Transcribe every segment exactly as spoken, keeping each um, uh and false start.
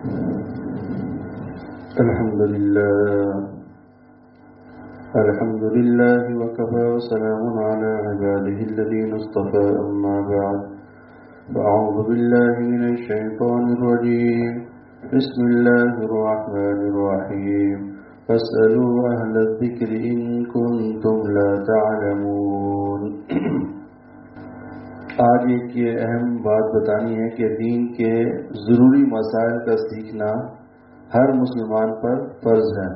الحمد لله الحمد لله وكفى وسلام على عباده الذين اصطفى أما بعد فأعوذ بالله من الشيطان الرجيم بسم الله الرحمن الرحيم فاسألوا أهل الذكر إن كنتم لا تعلمون. آج ایک یہ اہم بات بتانی ہے کہ دین کے ضروری مسائل کا سیکھنا ہر مسلمان پر فرض ہے.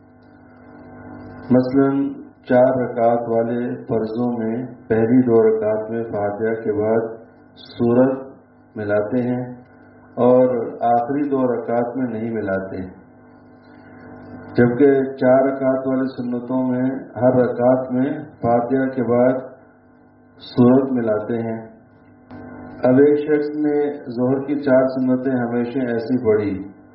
مثلا چار رکعت والے فرضوں میں پہلی دو رکعت میں فاتحہ کے بعد سورت ملاتے ہیں اور آخری دو رکعت میں نہیں ملاتے ہیں، جبکہ چار رکعت والے سنتوں میں ہر رکعت میں فاتحہ کے بعد سورت ملاتے ہیں. اب ایک شخص نے ظہر کی چار سنتیں ہمیشہ ایسی پڑھی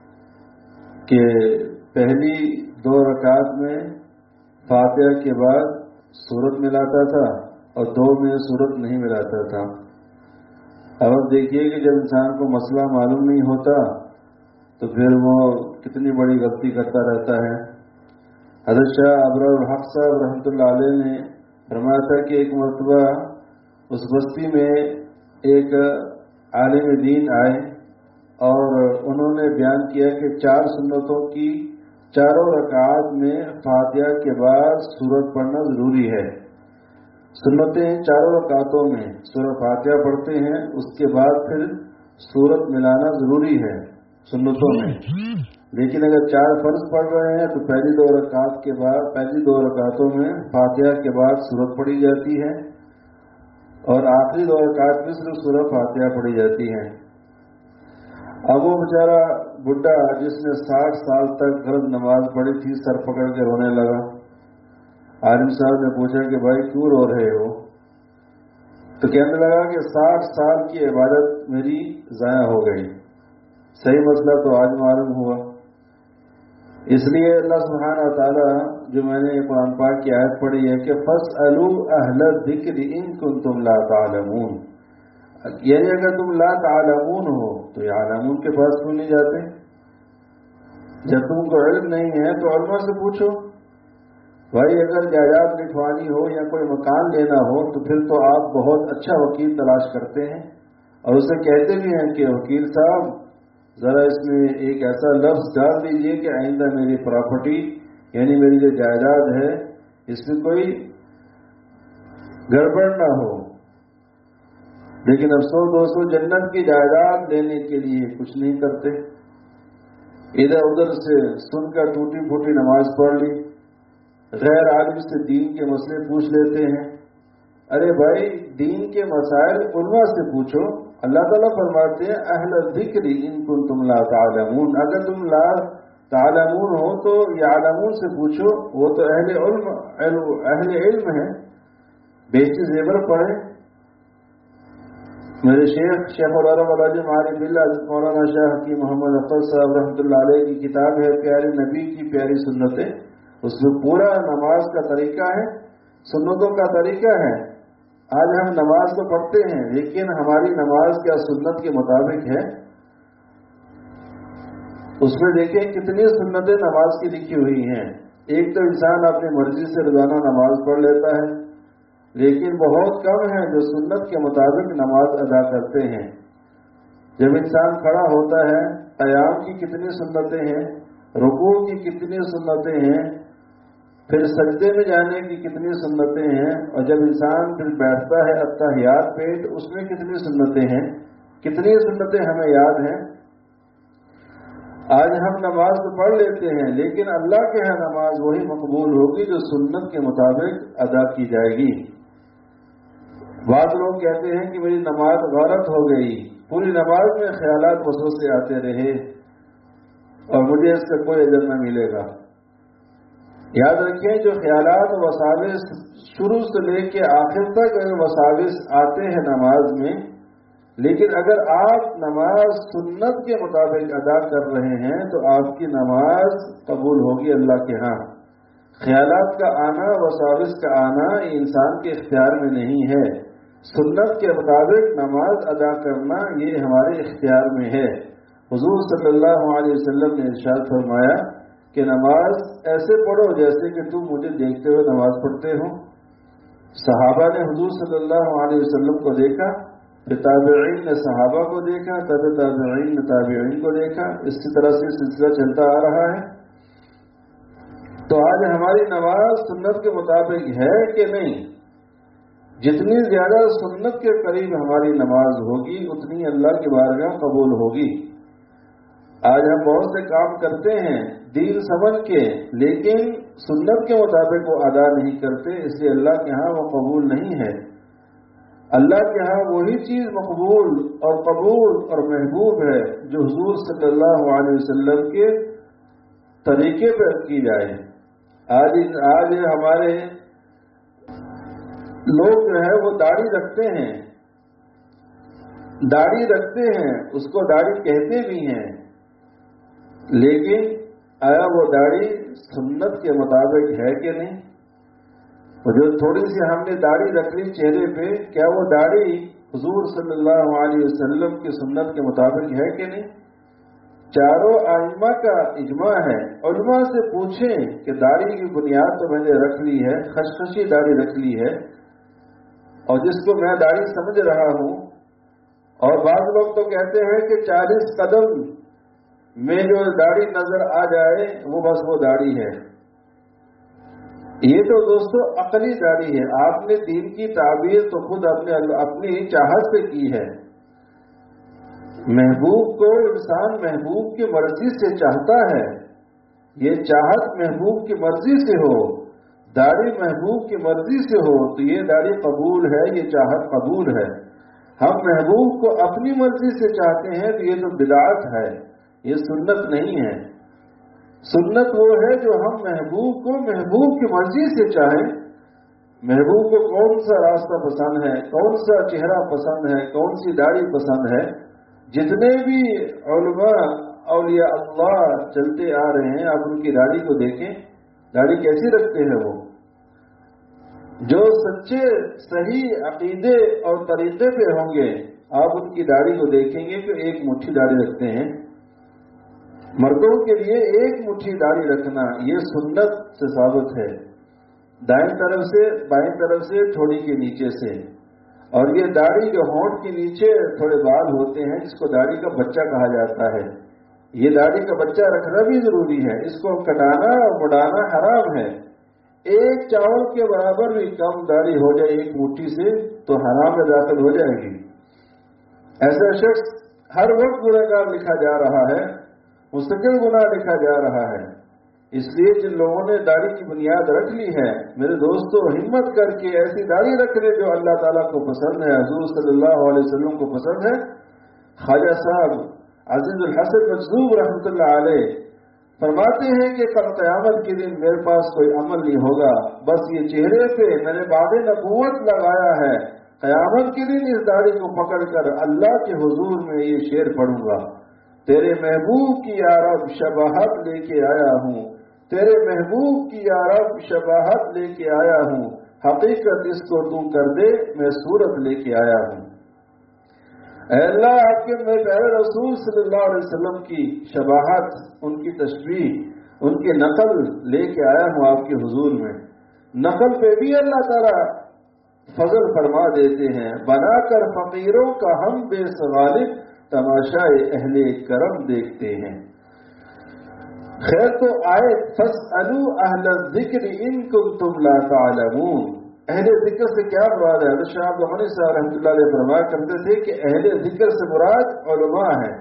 کہ پہلی دو رکعت میں فاتحہ کے بعد سورت ملاتا تھا اور دو میں سورت نہیں ملاتا تھا. اب آپ دیکھیے کہ جب انسان کو مسئلہ معلوم نہیں ہوتا تو پھر وہ کتنی بڑی غلطی کرتا رہتا ہے. حضرت شاہ ابرار الحق صاحب رحمۃ اللہ علیہ نے فرمایا تھا کہ ایک مرتبہ اس بستی میں ایک عالم دین آئے اور انہوں نے بیان کیا کہ چار سنتوں کی چاروں رکعات میں فاتحہ کے بعد سورت پڑھنا ضروری ہے. سنتیں چاروں رکعتوں میں سورہ فاتحہ پڑھتے ہیں، اس کے بعد پھر سورت ملانا ضروری ہے سنتوں میں. لیکن اگر چار فرض پڑھ رہے ہیں تو پہلی دو رکعت کے بعد پہلی دو رکعتوں میں فاتحہ کے بعد سورت پڑھی جاتی ہے اور آخری دو رکعت میں صرف سورہ فاتحہ پڑھی جاتی ہے. اب وہ بیچارہ بڈھا جس نے ساٹھ سال تک غلط نماز پڑھی تھی سر پکڑ کے رونے لگا. عالم صاحب نے پوچھا کہ بھائی کیوں رو رہے ہو؟ تو کہنے لگا کہ ساٹھ سال کی عبادت میری ضائع ہو گئی. صحیح مسئلہ تو آج معلوم ہوا. اس لیے اللہ سبحانہ وتعالی جو میں نے قرآن پاک کی آیت پڑھی ہے کہ فَاسْأَلُوا أَهْلَ الذِّكْرِ إِن كُنتُمْ لَا تَعْلَمُونَ، یعنی اگر تم لا تعلمون ہو تو یہ عالمون کے پاس کیوں نہیں جاتے؟ جب تم کو علم نہیں ہے تو علماء سے پوچھو. بھائی اگر جائیداد لکھوانی ہو یا کوئی مکان لینا ہو تو پھر تو آپ بہت اچھا وکیل تلاش کرتے ہیں اور اسے کہتے بھی ہیں کہ وکیل صاحب ذرا اس میں ایک ایسا لفظ ڈال دیجئے کہ آئندہ میری پراپرٹی یعنی میری جو جائیداد ہے اس میں کوئی گڑبڑ نہ ہو. لیکن افسوس دوستو جنت کی جائیداد لینے کے لیے کچھ نہیں کرتے. ادھر ادھر سے سن کر ٹوٹی پھوٹی نماز پڑھ لی، غیر عالم سے دین کے مسئلے پوچھ لیتے ہیں. ارے بھائی دین کے مسائل علماء سے پوچھو. اللہ تعالیٰ فرماتے ہیں اہل الذکر ان کنتم لا تعلمون، اگر تم لا تعلمون ہو تو یعلمون سے پوچھو، وہ تو اہل علم اہل علم ہیں. بیچ زیور پڑھیں. میرے شیخ شیخ العرب العظیم عارف باللہ حضرت مولانا شاہ حکیم محمد افضل صاحب رحمۃ اللہ علیہ کی کتاب ہے پیارے نبی کی پیاری سنتیں. اس میں پورا نماز کا طریقہ ہے، سنتوں کا طریقہ ہے. آج ہم نماز تو پڑھتے ہیں لیکن ہماری نماز کیا سنت کے مطابق ہے؟ اس میں دیکھیں کتنی سنتیں نماز کی لکھی ہوئی ہیں. ایک تو انسان اپنی مرضی سے روزانہ نماز پڑھ لیتا ہے، لیکن بہت کم ہیں جو سنت کے مطابق نماز ادا کرتے ہیں. جب انسان کھڑا ہوتا ہے قیام کی کتنی سنتیں ہیں، رکوع کی کتنی سنتیں ہیں، پھر سجدے میں جانے کی کتنی سنتیں ہیں، اور جب انسان پھر بیٹھتا ہے التحیات پیٹ اس میں کتنی سنتیں ہیں. کتنی سنتیں ہمیں یاد ہیں. آج ہم نماز تو پڑھ لیتے ہیں لیکن اللہ کے ہاں نماز وہی مقبول ہوگی جو سنت کے مطابق ادا کی جائے گی. بعض لوگ کہتے ہیں کہ میری نماز غلط ہو گئی، پوری نماز میں خیالات وسوسے آتے رہے اور مجھے اس کا کوئی اجر نہ ملے گا. یاد رکھیں جو خیالات و وساوس شروع سے لے کے آخر تک وساوس آتے ہیں نماز میں، لیکن اگر آپ نماز سنت کے مطابق ادا کر رہے ہیں تو آپ کی نماز قبول ہوگی اللہ کے ہاں. خیالات کا آنا وساوس کا آنا انسان کے اختیار میں نہیں ہے. سنت کے مطابق نماز ادا کرنا یہ ہمارے اختیار میں ہے. حضور صلی اللہ علیہ وسلم نے ارشاد فرمایا کہ نماز ایسے پڑھو جیسے کہ تم مجھے دیکھتے ہوئے نماز پڑھتے ہو۔ صحابہ نے حضور صلی اللہ علیہ وسلم کو دیکھا، پھر تابعین نے صحابہ کو دیکھا، تب تابعین نے تابعین کو دیکھا، اسی طرح سے سلسلہ چلتا آ رہا ہے۔ تو آج ہماری نماز سنت کے مطابق ہے کہ نہیں؟ جتنی زیادہ سنت کے قریب ہماری نماز ہوگی اتنی اللہ کی بارگاہ قبول ہوگی۔ آج ہم بہت سے کام کرتے ہیں دین سمجھ کے، لیکن سنت کے مطابق وہ ادا نہیں کرتے، اس لیے اللہ کے ہاں وہ قبول نہیں ہے۔ اللہ کے ہاں وہی چیز مقبول اور قبول اور محبوب ہے جو حضور صلی اللہ علیہ وسلم کے طریقے پر کی جائے۔ آج آج ہمارے لوگ جو ہے وہ داڑھی رکھتے ہیں، داڑھی رکھتے ہیں، اس کو داڑھی کہتے بھی ہیں، لیکن آیا وہ داڑھی سنت کے مطابق ہے کہ نہیں؟ وہ جو تھوڑی سی ہم نے داڑھی رکھ لی چہرے پہ، کیا وہ داڑھی حضور صلی اللہ علیہ وسلم کی سنت کے مطابق ہے کہ نہیں؟ چاروں ائمہ کا اجماع ہے۔ علماء سے پوچھیں کہ داڑھی کی بنیاد تو میں نے رکھ لی ہے، خشخشی داڑھی رکھ لی ہے، اور جس کو میں داڑھی سمجھ رہا ہوں، اور بعض لوگ تو کہتے ہیں کہ چالیس قدم میں جو داڑھی نظر آ جائے وہ بس وہ داڑھی ہے۔ یہ تو دوستو عقلی داڑھی ہے۔ آپ نے دین کی تعبیر تو خود اپنے اپنی چاہت سے کی ہے۔ محبوب کو انسان محبوب کی مرضی سے چاہتا ہے، یہ چاہت محبوب کی مرضی سے ہو، داڑھی محبوب کی مرضی سے ہو تو یہ داڑھی قبول ہے، یہ چاہت قبول ہے۔ ہم محبوب کو اپنی مرضی سے چاہتے ہیں تو یہ تو بدعت ہے، یہ سنت نہیں ہے۔ سنت وہ ہے جو ہم محبوب کو محبوب کی مرضی سے چاہیں۔ محبوب کو کون سا راستہ پسند ہے، کون سا چہرہ پسند ہے، کون سی داڑھی پسند ہے۔ جتنے بھی علماء اولیاء اللہ چلتے آ رہے ہیں، آپ ان کی داڑھی کو دیکھیں، داڑھی کیسی رکھتے ہیں۔ وہ جو سچے صحیح عقیدے اور طریقے پہ ہوں گے، آپ ان کی داڑھی کو دیکھیں گے کہ ایک مٹھی داڑھی رکھتے ہیں۔ مردوں کے لیے ایک مٹھی داڑھی رکھنا یہ سنت سے ثابت ہے، دائیں طرف سے بائیں طرف سے تھوڑی کے نیچے سے، اور یہ داڑھی جو ہونٹ کے نیچے تھوڑے بال ہوتے ہیں جس کو داڑھی کا بچہ کہا جاتا ہے، یہ داڑھی کا بچہ رکھنا بھی ضروری ہے، اس کو کٹانا اور مڑانا حرام ہے۔ ایک چاول کے برابر بھی کم داڑھی ہو جائے ایک مٹھی سے تو حرام میں داخل ہو جائے گی۔ ایسا شخص ہر وقت گنہگار لکھا جا رہا ہے، مستقل گناہ لکھا جا رہا ہے۔ اس لیے جن لوگوں نے داڑھی کی بنیاد رکھ لی ہے، میرے دوستو ہمت کر کے ایسی داڑھی رکھ لے جو اللہ تعالیٰ کو پسند ہے، حضور صلی اللہ علیہ وسلم کو پسند ہے۔ خواجہ صاحب عزیز الحسن مجذوب رحمۃ اللہ علیہ فرماتے ہیں کہ کل قیامت کے دن میرے پاس کوئی عمل نہیں ہوگا، بس یہ چہرے پہ میں نے باب نبوت لگایا ہے، قیامت کے دن اس داڑھی کو پکڑ کر اللہ کے حضور میں یہ شعر پڑھوں گا، تیرے محبوب کی یا رب شباہت لے کے آیا ہوں، تیرے محبوب کی یا رب شباہت لے کے آیا ہوں، حقیقت اس کو تو کر دے میں صورت لے کے آیا ہوں۔ اے اللہ آپ کے میں پیارے رسول صلی اللہ علیہ وسلم کی شباہت، ان کی تشبیہ، ان کی نقل لے کے آیا ہوں آپ کے حضور میں۔ نقل پہ بھی اللہ تعالیٰ فضل فرما دیتے ہیں، بنا کر فقیروں کا ہم بے غالب تماشائے اہل کرم دیکھتے ہیں۔ خیر تو آئے فاسألوا اہل الذکر ان کنتم لا تعلمون۔ اہل ذکر سے کیا مراد ہے؟ حضرت شاہ عبد الغنی صاحب رحمۃ اللہ علیہ فرمایا کرتے تھے کہ اہل ذکر سے مراد علماء ہیں۔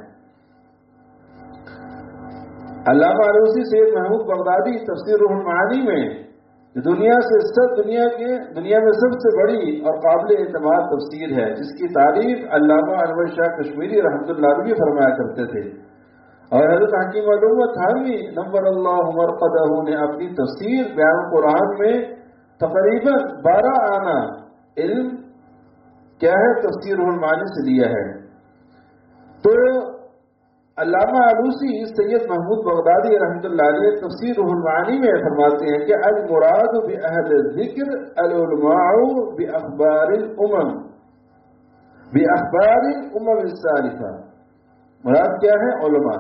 علامہ علوسی سید محمود بغدادی تفسیر روح المعانی میں دنیا سے سب دنیا کے دنیا میں سب سے بڑی اور قابل اعتماد تفسیر ہے، جس کی تعریف علامہ انور شاہ کشمیری رحمۃ اللہ علیہ فرمایا کرتے تھے، اور حضرت حکیم علومہ تھانوی نور اللہ مرقدہ نے اپنی تفسیر بیان قرآن میں تقریباً بارہ آنا علم کیا ہے تفسیر روح المعانی سے لیا ہے۔ تو علامہ علوسی سید محمود بغدادی رحمۃ اللہ علیہ تفسیر روح المعانی میں فرماتے ہیں کہ المراد باہل الذکر العلماء باخبار الامم باخبار الامم السالفہ۔ مراد کیا ہے؟ علماء.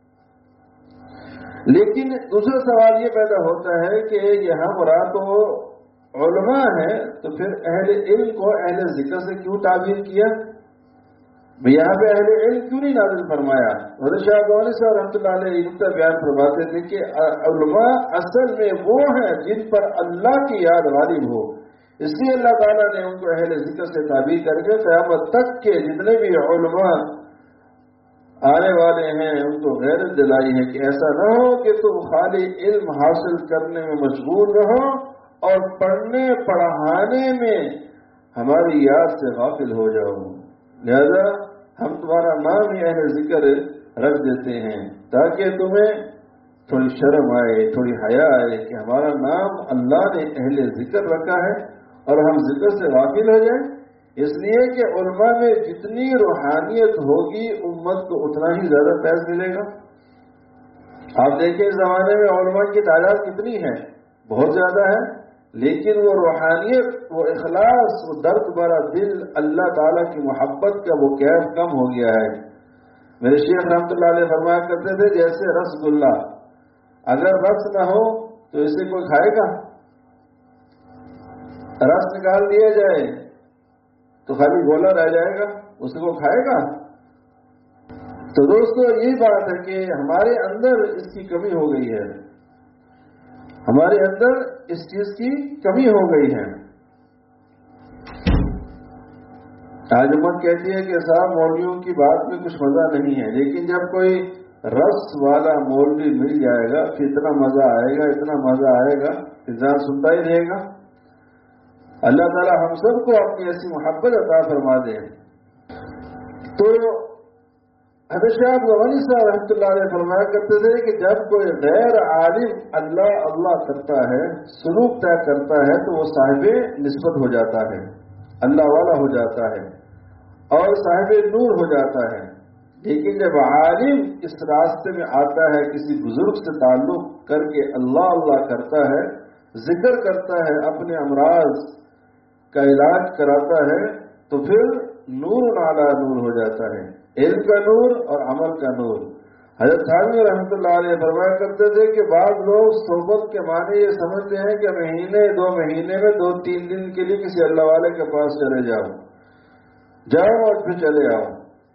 لیکن دوسرا سوال یہ پیدا ہوتا ہے کہ یہاں مراد تو علماء ہے، تو پھر اہل علم کو اہل ذکر سے کیوں تعبیر کیا؟ یہاں پہ اہل علم کیوں نہیں نازل فرمایا؟ حضرت شاہ گولوی صاحب رحمۃ اللہ علیہ علم کا بیان فرماتے تھے کہ علماء اصل میں وہ ہیں جن پر اللہ کی یاد غالب ہو، اس لیے اللہ تعالیٰ نے ان کو اہل ذکر سے تعبیر کر کے قیامت تک کے جتنے بھی علماء آنے والے ہیں ان کو غیرت دلائی ہے کہ ایسا نہ ہو کہ تم خالی علم حاصل کرنے میں مشغول رہو اور پڑھنے پڑھانے میں ہماری یاد سے غافل ہو جاؤ. لہذا ہم تمہارا نام ہی اہل ذکر رکھ دیتے ہیں تاکہ تمہیں تھوڑی شرم آئے، تھوڑی حیا آئے کہ ہمارا نام اللہ نے اہل ذکر رکھا ہے اور ہم ذکر سے غافل ہو جائیں. اس لیے کہ علماء میں جتنی روحانیت ہوگی امت کو اتنا ہی زیادہ فیض ملے گا. آپ دیکھیں اس زمانے میں علماء کی تعداد کتنی ہے، بہت زیادہ ہے، لیکن وہ روحانیت، وہ اخلاص، وہ درد بھرا دل، اللہ تعالیٰ کی محبت کا وہ کیف کم ہو گیا ہے. میرے شیخ رحمۃ اللہ علیہ فرمایا کرتے تھے جیسے رس گلہ، اگر رس نہ ہو تو اسے کوئی کھائے گا؟ رس نکال دیا جائے تو خالی گولا رہ جائے گا، اس کو کھائے گا؟ تو دوستو یہی بات ہے کہ ہمارے اندر اس کی کمی ہو گئی ہے، ہمارے اندر اس چیز کی کمی ہو گئی ہے. آج امت کہتی ہے کہ صاحب مولویوں کی بات میں کچھ مزہ نہیں ہے، لیکن جب کوئی رس والا مولوی مل جائے گا پھر اتنا مزہ آئے گا، اتنا مزہ آئے گا، انسان سنتا ہی رہے گا. اللہ تعالیٰ ہم سب کو اپنی ایسی محبت عطا فرما دے. تو حضرت شاہ غوث صاحب رحمۃ اللہ علیہ فرمایا کرتے تھے کہ جب کوئی غیر عالم اللہ اللہ کرتا ہے، سلوک طے کرتا ہے، تو وہ صاحب نسبت ہو جاتا ہے، اللہ والا ہو جاتا ہے اور صاحب نور ہو جاتا ہے. لیکن جب عالم اس راستے میں آتا ہے، کسی بزرگ سے تعلق کر کے اللہ اللہ کرتا ہے، ذکر کرتا ہے، اپنے امراض کا علاج کراتا ہے، تو پھر نور علی نور ہو جاتا ہے، علم کا نور اور عمل کا نور. حضرت تھانوی رحمۃ اللہ علیہ فرمایا کرتے تھے کہ بعض لوگ صحبت کے معنی یہ سمجھتے ہیں کہ مہینے دو مہینے میں دو تین دن کے لیے کسی اللہ والے کے پاس چلے جاؤ جاؤ اور پھر چلے آؤ.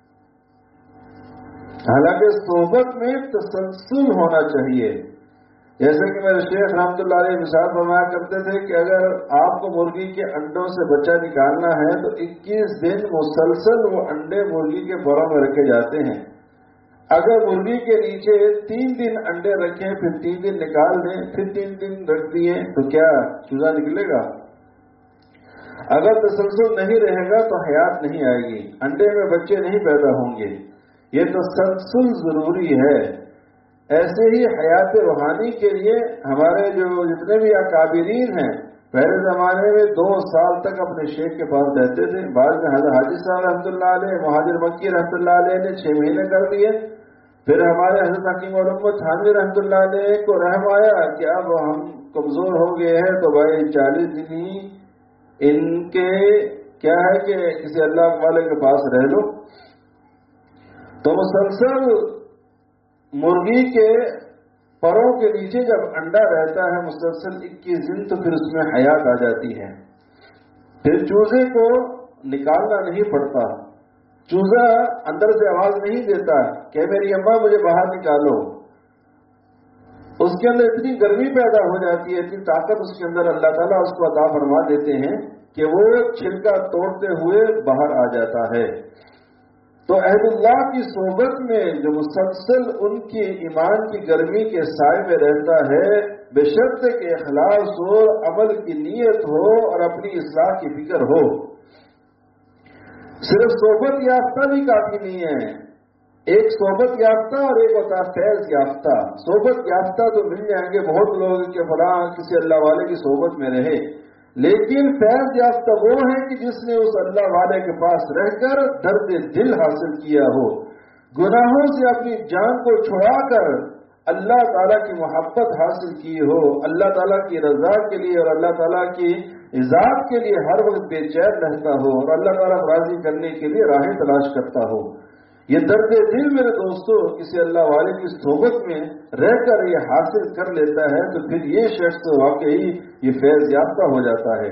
حالانکہ صحبت میں تسلسل ہونا چاہیے. جیسے کہ میرے شیخ رحمۃ اللہ علیہ مثال فرمایا کرتے تھے کہ اگر آپ کو مرغی کے انڈوں سے بچہ نکالنا ہے تو اکیس دن مسلسل وہ انڈے مرغی کے بروں میں رکھے جاتے ہیں. اگر مرغی کے نیچے تین دن انڈے رکھیں، پھر تین دن نکال دیں، پھر تین دن رکھ دیے، تو کیا چوزا نکلے گا؟ اگر تسلسل نہیں رہے گا تو حیات نہیں آئے گی، انڈے میں بچے نہیں پیدا ہوں گے. یہ تسلسل ضروری ہے. ایسے ہی حیات روحانی کے لیے ہمارے جو جتنے بھی اکابرین ہیں پہلے زمانے میں دو سال تک اپنے شیخ کے پاس رہتے تھے. بعد میں حضرت حاجی صاحب رحمۃ اللہ علیہ، مہاجر مکی رحمۃ اللہ علیہ نے چھ مہینے کر دیے. پھر ہمارے حضرت حکیم علومت تھانوی رحمۃ اللہ علیہ کو رحم آیا کہ اب ہم کمزور ہو گئے ہیں تو بھائی چالیس دن ہی ان کے کیا ہے کہ کسی اللہ والے کے پاس رہ لو. تو مسلسل مرغی کے پروں کے نیچے جب انڈا رہتا ہے مسلسل اکیس دن تو پھر اس میں حیات آ جاتی ہے. پھر چوزے کو نکالنا نہیں پڑتا، چوزا اندر سے آواز نہیں دیتا کہ میری اماں مجھے باہر نکالو. اس کے اندر اتنی گرمی پیدا ہو جاتی ہے، اتنی طاقت اس کے اندر اللہ تعالیٰ اس کو عطا فرما دیتے ہیں کہ وہ چھلکا توڑتے ہوئے باہر آ جاتا ہے. تو اہل اللہ کی صحبت میں جو مسلسل ان کی ایمان کی گرمی کے سائے میں رہتا ہے، بے شرط کہ اخلاص ہو، عمل کی نیت ہو اور اپنی اصلاح کی فکر ہو. صرف صحبت یافتہ بھی کافی نہیں ہے. ایک صحبت یافتہ اور ایک ہوتا فیض یافتہ. صحبت یافتہ تو مل جائیں گے بہت لوگ کہ فلاں کسی اللہ والے کی صحبت میں رہے، لیکن فیض یافتہ وہ ہے کہ جس نے اس اللہ والے کے پاس رہ کر درد دل حاصل کیا ہو، گناہوں سے اپنی جان کو چھڑا کر اللہ تعالیٰ کی محبت حاصل کی ہو، اللہ تعالیٰ کی رضا کے لیے اور اللہ تعالیٰ کی عزت کے لیے ہر وقت بے چین رہتا ہو اور اللہ تعالیٰ راضی کرنے کے لیے راہیں تلاش کرتا ہو. یہ درد دل میرے دوستوں کسی اللہ والے کی صحبت میں رہ کر یہ حاصل کر لیتا ہے تو پھر یہ شخص واقعی یہ فیض یافتہ ہو جاتا ہے.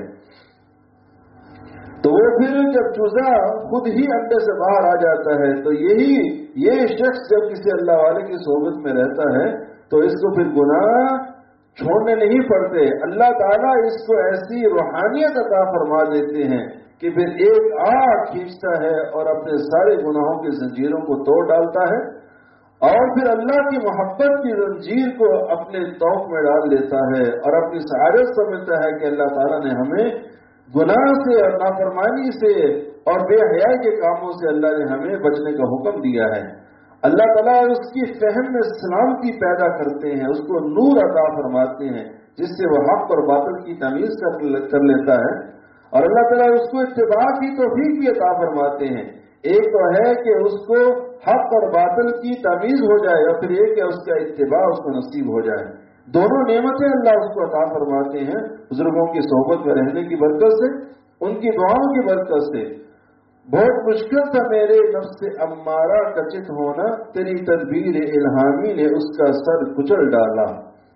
تو وہ پھر جب چوزا خود ہی انڈے سے باہر آ جاتا ہے تو یہی یہ شخص جب کسی اللہ والے کی صحبت میں رہتا ہے تو اس کو پھر گناہ چھوڑنے نہیں پڑتے. اللہ تعالیٰ اس کو ایسی روحانیت عطا فرما دیتے ہیں کہ پھر ایک آگ کھینچتا ہے اور اپنے سارے گناہوں کی زنجیروں کو توڑ ڈالتا ہے اور پھر اللہ کی محبت کی زنجیر کو اپنے توق میں ڈال لیتا ہے اور اپنی سعادت سمجھتا ہے کہ اللہ تعالیٰ نے ہمیں گناہ سے اور نافرمانی سے اور بے حیائی کے کاموں سے اللہ نے ہمیں بچنے کا حکم دیا ہے. اللہ تعالیٰ اس کی فہم میں سلامتی پیدا کرتے ہیں, اس کو نور عطا فرماتے ہیں جس سے وہ حق اور باطل کی تمیز کر لیتا ہے اور اللہ تعالیٰ اس کو اتباع کی توفیق بھی عطا فرماتے ہیں. ایک تو ہے کہ اس کو حق اور باطل کی تمیز ہو جائے اور پھر ایک کہ اس کا اتباع اس کو نصیب ہو جائے. دونوں نعمتیں اللہ اس کو عطا فرماتے ہیں بزرگوں کی صحبت میں رہنے کی برکت سے, ان کی دعاؤں کی برکت سے. بہت مشکل تھا میرے نفس سے امارہ کا چت ہونا, تیری تدبیر الہامی نے اس کا سر کچل ڈالا.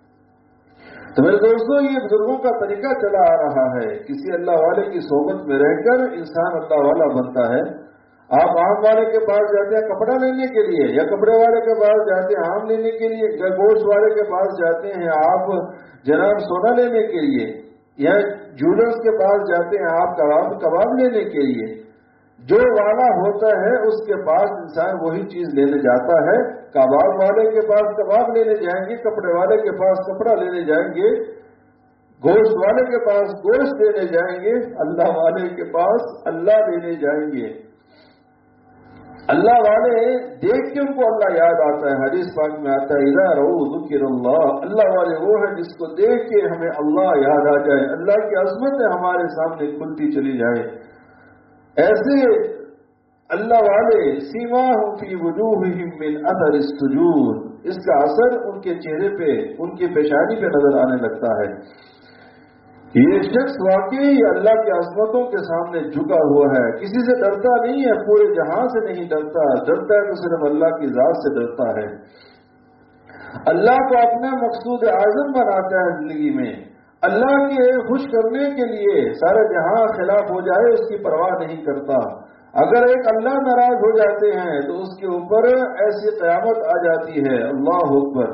تو میرے دوستوں یہ بزرگوں کا طریقہ چلا آ رہا ہے. کسی اللہ والے کی صحبت میں رہ کر انسان اللہ والا بنتا ہے. آپ آم والے کے پاس جاتے ہیں کپڑا لینے کے لیے, یا کپڑے والے کے پاس جاتے ہیں آم لینے کے لیے, یا گوشت والے کے پاس جاتے ہیں آپ جناب سونا لینے کے لیے, یا جولرز کے پاس جاتے ہیں آپ کباب کباب لینے کے لیے. جو والا ہوتا ہے اس کے پاس انسان وہی چیز لینے جاتا ہے. کباب والے کے پاس کباب لینے جائیں گے, کپڑے والے کے پاس کپڑا لینے جائیں گے, گوشت والے کے پاس گوشت لینے جائیں گے, اللہ والے کے پاس اللہ لینے جائیں گے. اللہ والے دیکھ کے ان کو اللہ یاد آتا ہے. حدیث پاک میں آتا ہے اذا رؤوا ذکر اللہ, اللہ والے وہ ہیں جس کو دیکھ کے ہمیں اللہ یاد آ جائے, اللہ کی عظمت ہمارے سامنے کھلتی چلی جائے. ایسے اللہ والے سیماہم فی وجوہہم من اثر السجود, اس کا اثر ان کے چہرے پہ ان کی پیشانی پہ نظر آنے لگتا ہے. یہ شخص واقعی اللہ کی عظمتوں کے سامنے جھکا ہوا ہے, کسی سے ڈرتا نہیں ہے, پورے جہاں سے نہیں ڈرتا, ڈرتا ہے تو صرف اللہ کی ذات سے ڈرتا ہے. اللہ کو اپنا مقصود اعظم بناتا ہے زندگی میں. اللہ کے خوش کرنے کے لیے سارے جہاں خلاف ہو جائے اس کی پرواہ نہیں کرتا. اگر ایک اللہ ناراض ہو جاتے ہیں تو اس کے اوپر ایسی قیامت آ جاتی ہے. اللہ اکبر.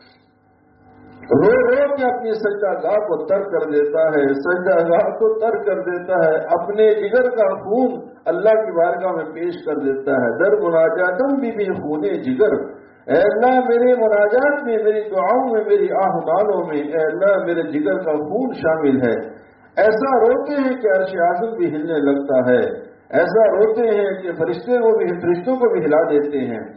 رو رو کے اپنی سجدہ گاہ کو ترک کر دیتا ہے, سجدہ گاہ کو ترک کر دیتا ہے, اپنے جگر کا خون اللہ کی بارگاہ میں پیش کر دیتا ہے. در مناجاتم بھی بھی خونے جگر, اے اللہ میرے مناجات میں, میری دعاؤں میں, میری آہ نالوں میں اے اللہ میرے جگر کا خون شامل ہے. ایسا روتے ہیں کہ عرش اعظم بھی ہلنے لگتا ہے, ایسا روتے ہیں کہ فرشتے کو بھی فرشتوں کو بھی ہلا دیتے ہیں.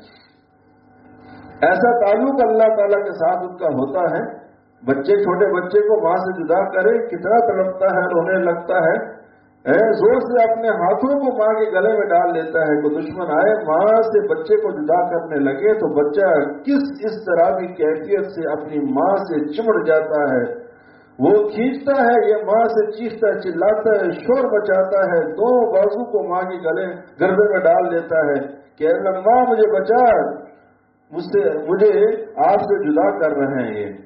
ایسا تعلق اللہ تعالیٰ کے ساتھ ان کا ہوتا ہے. بچے چھوٹے بچے کو ماں سے جدا کرے کتنا تڑپتا ہے, رونے لگتا ہے, زور سے اپنے ہاتھوں کو ماں کے گلے میں ڈال لیتا ہے. کوئی دشمن آئے ماں سے بچے کو جدا کرنے لگے تو بچہ کس اس طرح کی کیفیت سے اپنی ماں سے چمڑ جاتا ہے, وہ کھینچتا ہے, یہ ماں سے چیختا چلاتا ہے, شور مچاتا ہے, دو بازو کو ماں کے گلے گردے میں ڈال دیتا ہے کہ اللہ ماں مجھے بچا, مجھ سے مجھے آپ سے جدا کر رہے ہیں. یہ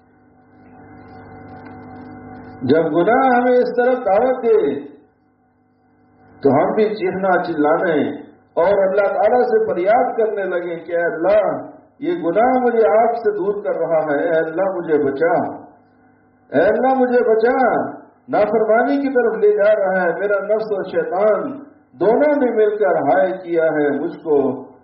جب گناہ ہمیں اس طرح دعوت دے تو ہم بھی چیخنا چلانے اور اللہ تعالیٰ سے فریاد کرنے لگے کہ اے اللہ یہ گناہ مجھے آپ سے دور کر رہا ہے, اے اللہ مجھے بچا, اے اللہ مجھے بچا. نافرمانی کی طرف لے جا رہا ہے, میرا نفس اور شیطان دونوں نے مل کر ہائے کیا ہے مجھ کو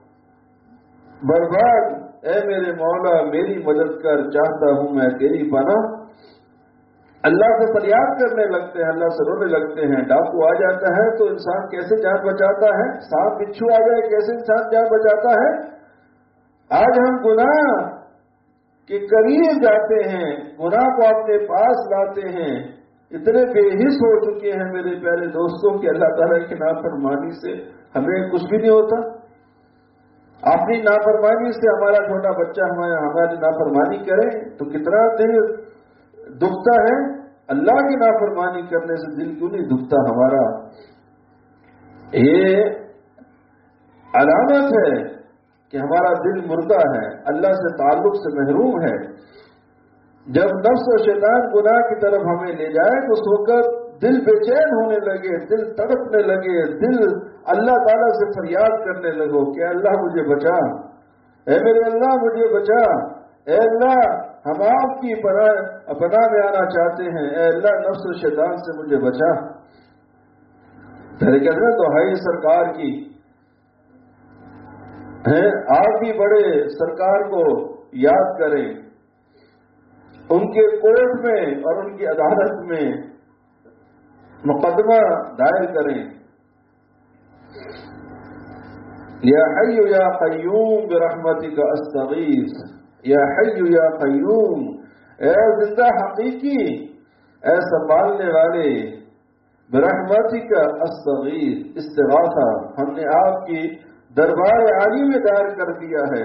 برباد. اے میرے مولا میری مدد کر, چاہتا ہوں میں تیری پناہ. اللہ سے فریاد کرنے لگتے ہیں, اللہ سے رونے لگتے ہیں. ڈاکو آ جاتا ہے تو انسان کیسے جان بچاتا ہے, سانپ بچھو آ جائے کیسے انسان جان بچاتا ہے. آج ہم گناہ کے قریب جاتے ہیں, گناہ کو اپنے پاس لاتے ہیں, اتنے بے حس ہو چکے ہیں میرے پیارے دوستوں کہ اللہ تعالیٰ کی نافرمانی سے ہمیں کچھ بھی نہیں ہوتا. اپنی نافرمانی سے ہمارا چھوٹا بچہ ہمارے ہماری نافرمانی کرے تو کتنا دل دکھتا ہے, اللہ کی نافرمانی کرنے سے دل کیوں نہیں دکھتا ہمارا. یہ علامت ہے کہ ہمارا دل مردہ ہے، اللہ سے تعلق سے محروم ہے، جب نفس و شیطان گناہ کی طرف ہمیں لے جائے تو اس وقت دل بے چین ہونے لگے، دل تڑپنے لگے، دل اللہ تعالیٰ سے فریاد کرنے لگو کہ اللہ مجھے بچا، اے میرے اللہ مجھے بچا، اے اللہ ہم آپ کی پناہ پناہ میں آنا چاہتے ہیں، اے اللہ نفس و شیطان سے مجھے بچا۔ پھر کہتے ہیں تو ہے سرکار کی ہیں، آپ بھی بڑے سرکار کو یاد کریں، ان کے کورٹ میں اور ان کی عدالت میں مقدمہ دائر کریں، یا حی یا قیوم برحمتک استغیث، یا حی یا قیوم، اے زندہ حقیقی، اے سنبھالنے والے، برحمتک استغیث، استغاثہ ہم نے آپ کی دربار عالی میں دائر کر دیا ہے،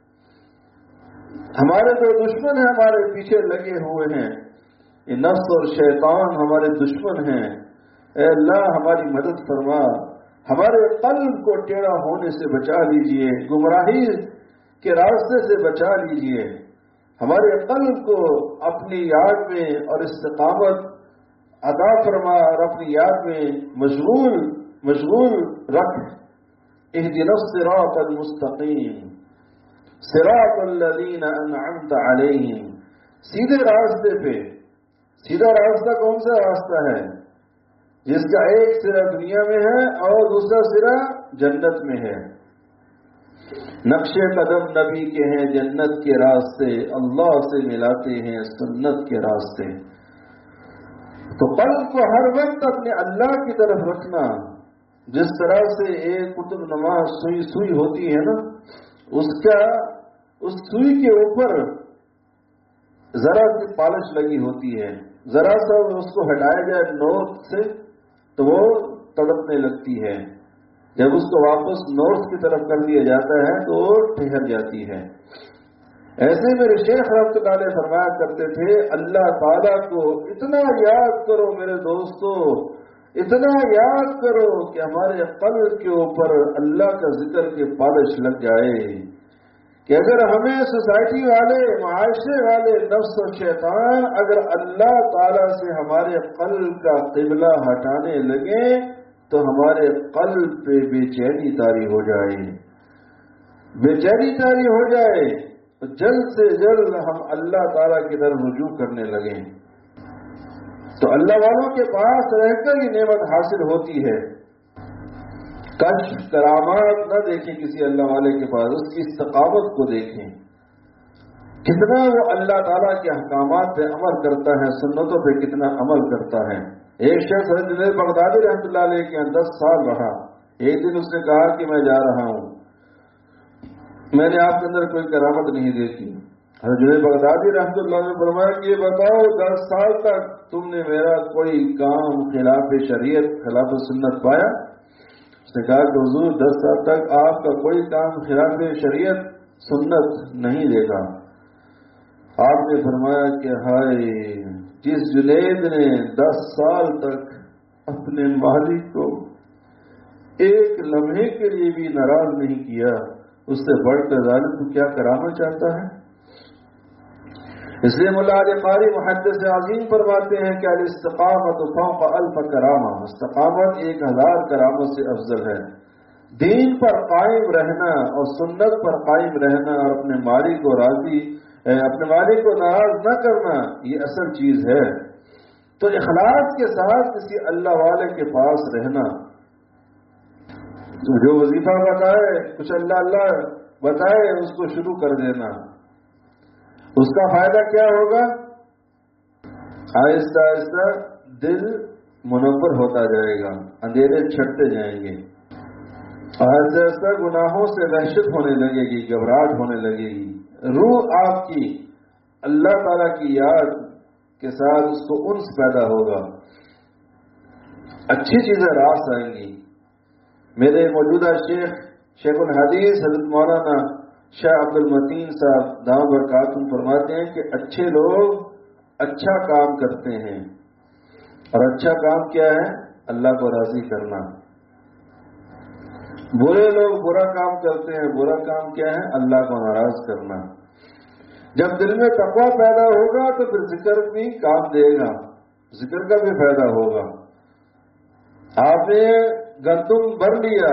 ہمارے جو دشمن ہیں ہمارے پیچھے لگے ہوئے ہیں، یہ نفس اور شیطان ہمارے دشمن ہیں، اے اللہ ہماری مدد فرما، ہمارے قلب کو ٹیڑھا ہونے سے بچا لیجئے، گمراہی کے راستے سے بچا لیجئے، ہمارے قلب کو اپنی یاد میں اور استقامت عطا فرما اور اپنی یاد میں مشغول مشغول رکھ، اہدنا الصراط المستقیم صراط الذین انعمت علیہم، سیدھے راستے پہ، سیدھا راستہ کون سا راستہ ہے؟ جس کا ایک سرا دنیا میں ہے اور دوسرا سرا جنت میں ہے، نقش قدم نبی کے ہیں، جنت کے راستے اللہ سے ملاتے ہیں، سنت کے راستے، تو قلب کو ہر وقت اپنے اللہ کی طرف رکھنا، جس طرح سے ایک قطب نما سوئی سوئی ہوتی ہے نا، اس کا اس سوئی کے اوپر ذرا سی پالش لگی ہوتی ہے، ذرا سا اس کو ہٹایا جائے نوک سے تو وہ تڑپنے لگتی ہے، جب اس کو واپس نوک کی طرف کر دیا جاتا ہے تو وہ ٹھہر جاتی ہے۔ ایسے میرے شیخ رحمۃ اللہ علیہ فرمایا کرتے تھے، اللہ تعالیٰ کو اتنا یاد کرو میرے دوستو، اتنا یاد کرو کہ ہمارے قلب کے اوپر اللہ کا ذکر کے پالش لگ جائے، کہ اگر ہمیں سوسائٹی والے، معاشرے والے، نفس و شیطان اگر اللہ تعالیٰ سے ہمارے قلب کا قبلہ ہٹانے لگے تو ہمارے قلب پہ بے چینی طاری ہو جائے، بے چینی طاری ہو جائے، تو جلد سے جلد ہم اللہ تعالیٰ کی طرف رجوع کرنے لگیں، تو اللہ والوں کے پاس رہ کر ہی نعمت حاصل ہوتی ہے۔ کشف کرامات نہ دیکھیں کسی اللہ والے کے پاس، اس کی استقامت کو دیکھیں، کتنا وہ اللہ تعالیٰ کے احکامات پہ عمل کرتا ہے، سنتوں پہ کتنا عمل کرتا ہے۔ ایک شخص حضرت بغدادی رحمۃ اللہ علیہ کے یہاں دس سال رہا، ایک دن اس نے کہا کہ میں جا رہا ہوں، میں نے آپ کے اندر کوئی کرامت نہیں دیکھی۔ حضرت بغدادی رحمۃ اللہ نے فرمایا کہ یہ بتاؤ دس سال تک تم نے میرا کوئی کام خلاف شریعت، خلاف سنت پایا؟ اس نے کہا کہ حضور دس سال تک آپ کا کوئی کام خلاف شریعت سنت نہیں دیکھا۔ آپ نے فرمایا کہ ہائے، جس جنید نے دس سال تک اپنے مالک کو ایک لمحے کے لیے بھی ناراض نہیں کیا، اس سے بڑھ کر ظالم کو کیا کرانا چاہتا ہے؟ اس لیے مولا علی قاری محدث عظیم فرماتے ہیں کہ الاستقامت فوق الف کرامہ، استقامت ایک ہزار کرامت سے افضل ہے۔ دین پر قائم رہنا اور سنت پر قائم رہنا اور اپنے مالک کو راضی، اپنے مالک کو ناراض نہ کرنا، یہ اصل چیز ہے۔ تو اخلاص کے ساتھ کسی اللہ والے کے پاس رہنا، جو وظیفہ بتائے، کچھ اللہ اللہ بتائے، اس کو شروع کر دینا، اس کا فائدہ کیا ہوگا؟ آہستہ آہستہ دل منور ہوتا جائے گا، اندھیرے چھٹتے جائیں گے، آہستہ آہستہ گناہوں سے وحشت ہونے لگے گی، گھبراہٹ ہونے لگے گی، روح آپ کی اللہ تعالیٰ کی یاد کے ساتھ اس کو انس پیدا ہوگا، اچھی چیزیں راس آئیں گی۔ میرے موجودہ شیخ شیخ الحدیث حضرت مولانا شاہ عبد المتین صاحب دام برکاتہم فرماتے ہیں کہ اچھے لوگ اچھا کام کرتے ہیں، اور اچھا کام کیا ہے؟ اللہ کو راضی کرنا۔ برے لوگ برا کام کرتے ہیں. برا کام کیا ہے؟ اللہ کو ناراض کرنا. جب دل میں تقویٰ پیدا ہوگا تو پھر ذکر بھی کام دے گا, ذکر کا بھی فائدہ ہوگا. آپ نے گندم بھر لیا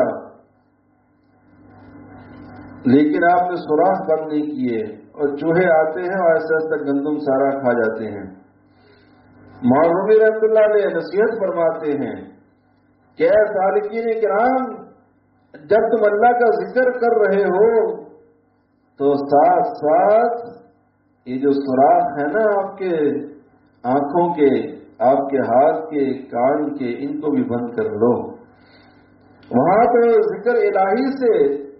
لیکن آپ نے سوراخ بند نہیں کیے اور چوہے آتے ہیں اور ایسے ایسے گندم سارا کھا جاتے ہیں. مولوی رحمۃ اللہ علیہ نصیحت فرماتے ہیں کہ اے سالکین کرام, جب تم اللہ کا ذکر کر رہے ہو تو ساتھ ساتھ یہ جو سوراخ ہے نا آپ کے آنکھوں کے, آپ کے ہاتھ کے, کان کے, ان کو بھی بند کر لو. وہاں تو ذکر الہی سے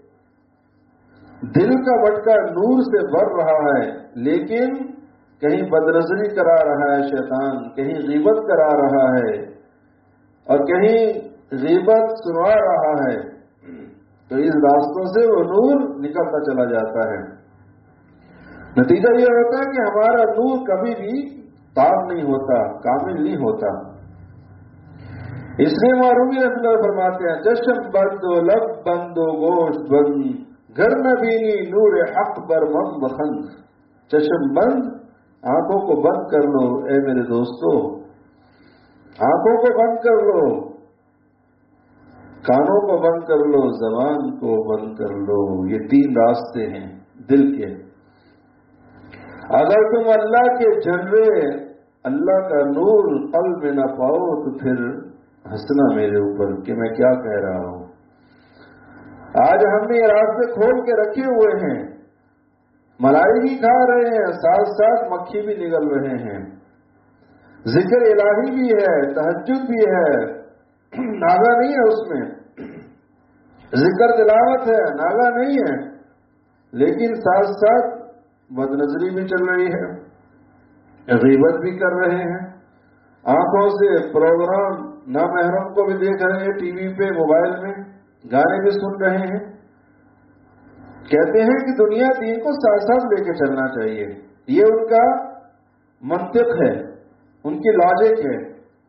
دل کا مٹکا نور سے بھر رہا ہے, لیکن کہیں بدنظری کرا رہا ہے شیطان, کہیں غیبت کرا رہا ہے اور کہیں غیبت سنوا رہا ہے. تو اس راستوں سے وہ نور نکلتا چلا جاتا ہے. نتیجہ یہ ہوتا ہے کہ ہمارا نور کبھی بھی تام نہیں ہوتا, کامل نہیں ہوتا. اس لیے معرومی رحمۃ اللہ فرماتے ہیں چشم بند و لب بند و گوشت بند, گھر نبینی نور حق بر من بخند. چشم بند, آنکھوں کو بند کر لو اے میرے دوستو, آنکھوں کو بند کر لو, کانوں کو بند کر لو, زبان کو بند کر لو. یہ تین راستے ہیں دل کے. اگر تم اللہ کے جلوے, اللہ کا نور قلب میں نہ پاؤ تو پھر ہنسنا میرے اوپر کہ میں کیا کہہ رہا ہوں. آج ہم نے یہ راستے کھول کے رکھے ہوئے ہیں, ملائی بھی کھا رہے ہیں, ساتھ ساتھ مکھی بھی نگل رہے ہیں. ذکر الہی بھی ہے, تہجد بھی ہے, ناگا نہیں ہے اس میں, ذکر تلاوت ہے, ناگا نہیں ہے, لیکن ساتھ ساتھ بدنظری بھی چل رہی ہے, غیبت بھی کر رہے ہیں, آنکھوں سے پروگرام نامحرم کو بھی دیکھ رہے ہیں, ٹی وی پہ, موبائل میں گانے بھی سن رہے ہیں. کہتے ہیں کہ دنیا دین کو ساتھ ساتھ لے کے چلنا چاہیے, یہ ان کا منطق ہے, ان کی لاجک ہے.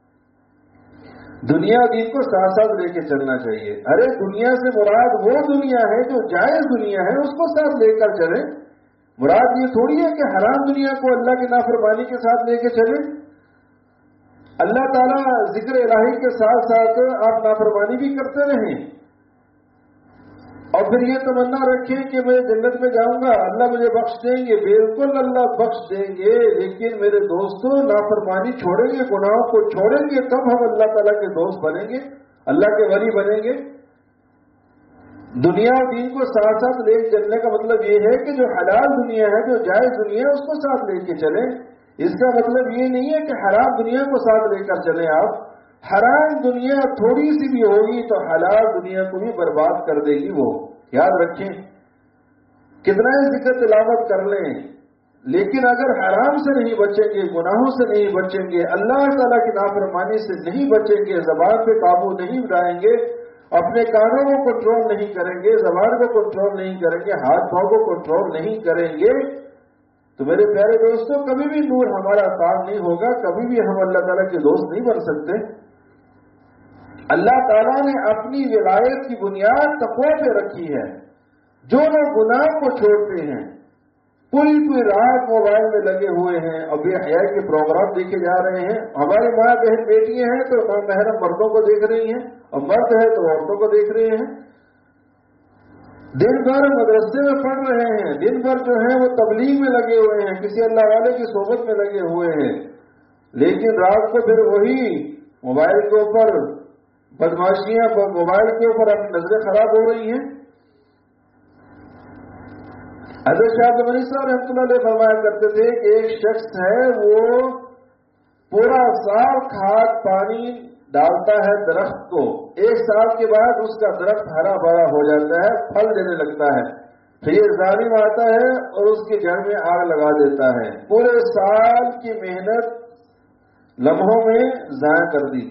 دنیا دین کو ساتھ ساتھ لے کے چلنا چاہیے. ارے دنیا سے مراد وہ دنیا ہے جو جائز دنیا ہے, اس کو ساتھ لے کر چلیں. مراد یہ تھوڑی ہے کہ حرام دنیا کو اللہ کی نافرمانی کے ساتھ لے کے چلیں. اللہ تعالیٰ ذکر الہی کے ساتھ ساتھ آپ نافرمانی بھی کرتے رہیں اور پھر یہ تمنا رکھیں کہ میں جنت میں جاؤں گا, اللہ مجھے بخش دیں گے. بالکل اللہ بخش دیں گے, لیکن میرے دوستوں نافرمانی چھوڑیں گے, گناہوں کو چھوڑیں گے, تب ہم اللہ تعالیٰ کے دوست بنیں گے, اللہ کے ولی بنیں گے. دنیا اور دین کو ساتھ ساتھ لے چلنے کا مطلب یہ ہے کہ جو حلال دنیا ہے, جو جائز دنیا ہے, اس کو ساتھ لے کے چلیں. اس کا مطلب یہ نہیں ہے کہ حرام دنیا کو ساتھ لے کر چلیں. آپ حرام دنیا تھوڑی سی بھی ہوگی تو حلال دنیا کو بھی برباد کر دے گی. وہ یاد رکھیں, کتنا ہی ذکر تلاوت کر لیں, لیکن اگر حرام سے نہیں بچیں گے, گناہوں سے نہیں بچیں گے, اللہ تعالیٰ کی نافرمانی سے نہیں بچیں گے, زبان پہ قابو نہیں اٹھائیں گے, اپنے کانوں کو کنٹرول نہیں کریں گے, زبان کو کنٹرول نہیں کریں گے, ہاتھ پاؤں کو کنٹرول نہیں کریں گے, تو میرے پیارے دوستوں کبھی بھی نور ہمارا کام نہیں ہوگا, کبھی بھی ہم اللہ تعالیٰ کے دوست نہیں بن سکتے. اللہ تعالیٰ نے اپنی ولایت کی بنیاد تقوی پہ رکھی ہے. جو لوگ گناہ کو چھوڑتے ہیں, پوری پوری رات موبائل میں لگے ہوئے ہیں اور بے حیائی کے پروگرام دیکھے جا رہے ہیں. ہماری ماں بہن بیٹیاں ہیں تو محرم مردوں کو دیکھ رہی ہیں, اور مرد ہے تو عورتوں کو دیکھ رہے ہیں. دن بھر مدرسے میں پڑھ رہے ہیں, دن بھر جو ہے وہ تبلیغ میں لگے ہوئے ہیں, کسی اللہ والے کی صحبت میں لگے ہوئے ہیں, لیکن رات کو پھر وہی موبائل کے اوپر بدماشیاں, موبائل کے اوپر اپنی نظریں خراب ہو رہی ہیں. حضرت شاہ عبد الغنی صاحب رحمۃ اللہ علیہ فرمایا کرتے تھے کہ ایک شخص ہے وہ پورا سال کھاد پانی ڈالتا ہے درخت کو, ایک سال کے بعد اس کا درخت ہرا بھرا ہو جاتا ہے, پھل دینے لگتا ہے, پھر یہ ظالم آتا ہے اور اس کے جڑ میں آگ لگا دیتا ہے. پورے سال کی محنت لمحوں میں ضائع کر دی.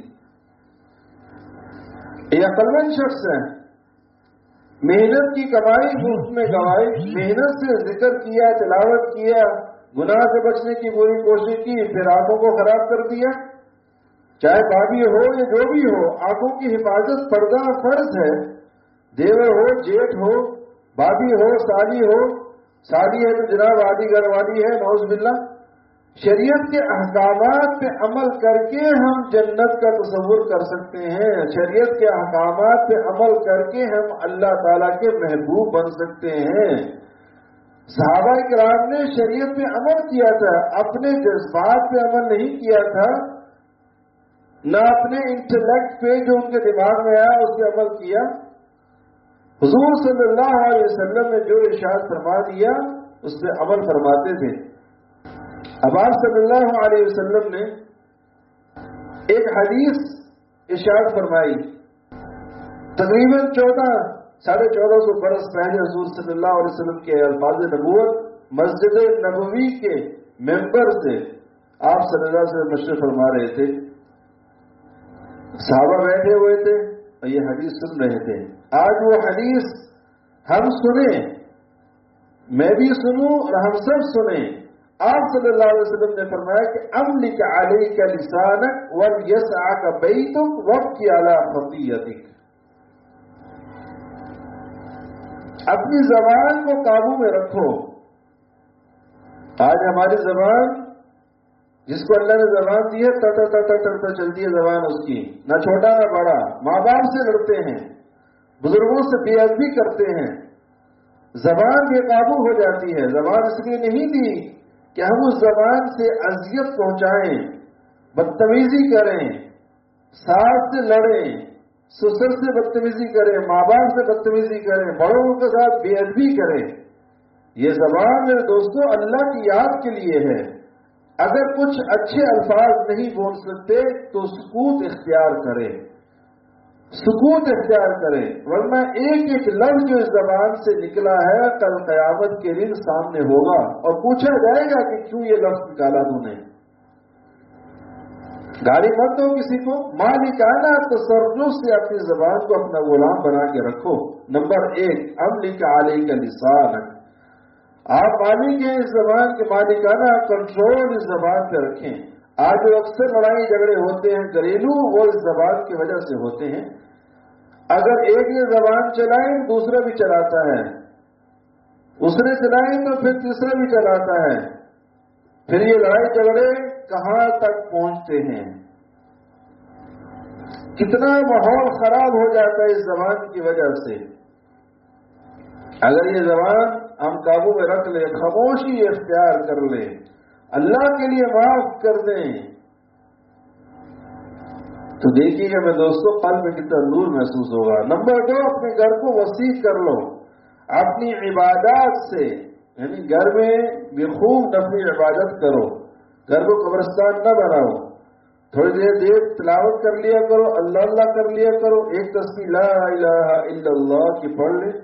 یہ عقلمند شخص ہے, محنت کی کمائی مفت میں گوائی, محنت سے ذکر کیا, تلاوت کیا, گناہ سے بچنے کی پوری کوشش کی, پھر آنکھوں کو خراب کر دیا. چاہے بابی ہو یا جو بھی ہو, آنکھوں کی حفاظت پردہ فرض ہے, देवर हो, जेठ हो, भाभी हो, साली हो, साली है तो जनाब आदि घर वाली है, नौज बिल्ला। शरीयत के अहकामात पे अमल करके हम जन्नत का तसव्वुर कर सकते हैं। शरीयत के अहकामात पे अमल करके हम अल्लाह ताला के महबूब बन सकते हैं। सहाबा किराम ने शरीयत पे अमल किया था, अपने जज्बात पे अमल नहीं किया था, न अपने इंटेलेक्ट पे जो उनके दिमाग में आया उस पर अमल किया। हुजूर सल्लल्लाहु अलैहि वसल्लम ने जो इरशाद फरमा दिया उस पर अमल फरमाते थे। अब आप सल्लल्लाहु अलैहि वसल्लम ने एक हदीस इरशाद फरमाई, तकरीबन चौदह साढ़े चौदह सौ बरस पहले हुजूर सल्लल्लाहु अलैहि वसल्लम के अल्फाज़ नबूवत मस्जिद नबवी के मेंबर से आप सल्लल्लाहु अलैहि वसल्लम मशरफ फरमा रहे थे। सहाबा बैठे हुए थे और ये हदीस सुन रहे थे। आज वो हदीस हम सुने, मैं भी सुनूं और हम सब सुने। आप सल्लल्लाहु अलैहि वसल्लम ने फरमाया कि अमलिक अलैका लिसानक वल यसअक बैतुक वब्की अला खतियतिक। अपनी जबान को काबू में रखो। आज हमारी जबान, जिसको अल्लाह ने जबान दी है, टर टर टर टर टर चलती है जबान उसकी, ना छोटा ना बड़ा। माँ बाप से लड़ते हैं, बुजुर्गों से बेअदबी करते हैं, जबान बेकाबू हो जाती है। जबान इसलिए नहीं दी कि हम उस जबान से अजियत पहुंचाएं, बदतमीजी करें, सास से लड़ें, ससुर से बदतमीजी करें, माँ बाप से बदतमीजी करें, बड़ों के साथ बेअदबी करें। ये जबान मेरे दोस्तों अल्लाह की याद के लिए है। अगर कुछ अच्छे अल्फाज नहीं बोल सकते तो सुकूत इख्तियार करें, सुकूत इख्तियार करें, वरना एक एक लफ्ज जो इस जबान से निकला है कल क़यामत के दिन सामने होगा और पूछा जाएगा कि क्यों ये लफ्ज निकाला तूने। गाली मत दो किसी को, मालिकाना तसर्रुफ से अपनी जबान को अपना गुलाम बना के रखो। नंबर एक, अमलिक अलैका लिसानक, आप मालिक हैं इस जबान के, मालिकाना कंट्रोल इस जबान पे रखें। आज जो अक्सर लड़ाई झगड़े होते हैं घरेलू, वो इस जबान की वजह से होते हैं। अगर एक ये जबान चलाए दूसरा भी चलाता है, उसने चलाए तो फिर तीसरा भी चलाता है, फिर ये लड़ाई झगड़े कहां तक पहुंचते हैं। कितना माहौल खराब हो जाता है इस जबान की वजह से। अगर ये जबान हम काबू में रख ले, खामोशी इख्तियार कर ले, अल्लाह के लिए माफ कर दें, तो देखिएगा मैं दोस्तों कल्ब में कितना नूर महसूस होगा। नंबर दो, अपने घर को वसी कर लो अपनी इबादत से, यानी घर में बेखूब नफली इबादत करो, घर को कब्रिस्तान न बनाओ। थोड़ी देर देर तिलावत कर लिया करो, अल्लाह अल्लाह कर लिया करो, एक तस्बीह ला इलाहा इल्लल्लाह की पढ़ ले,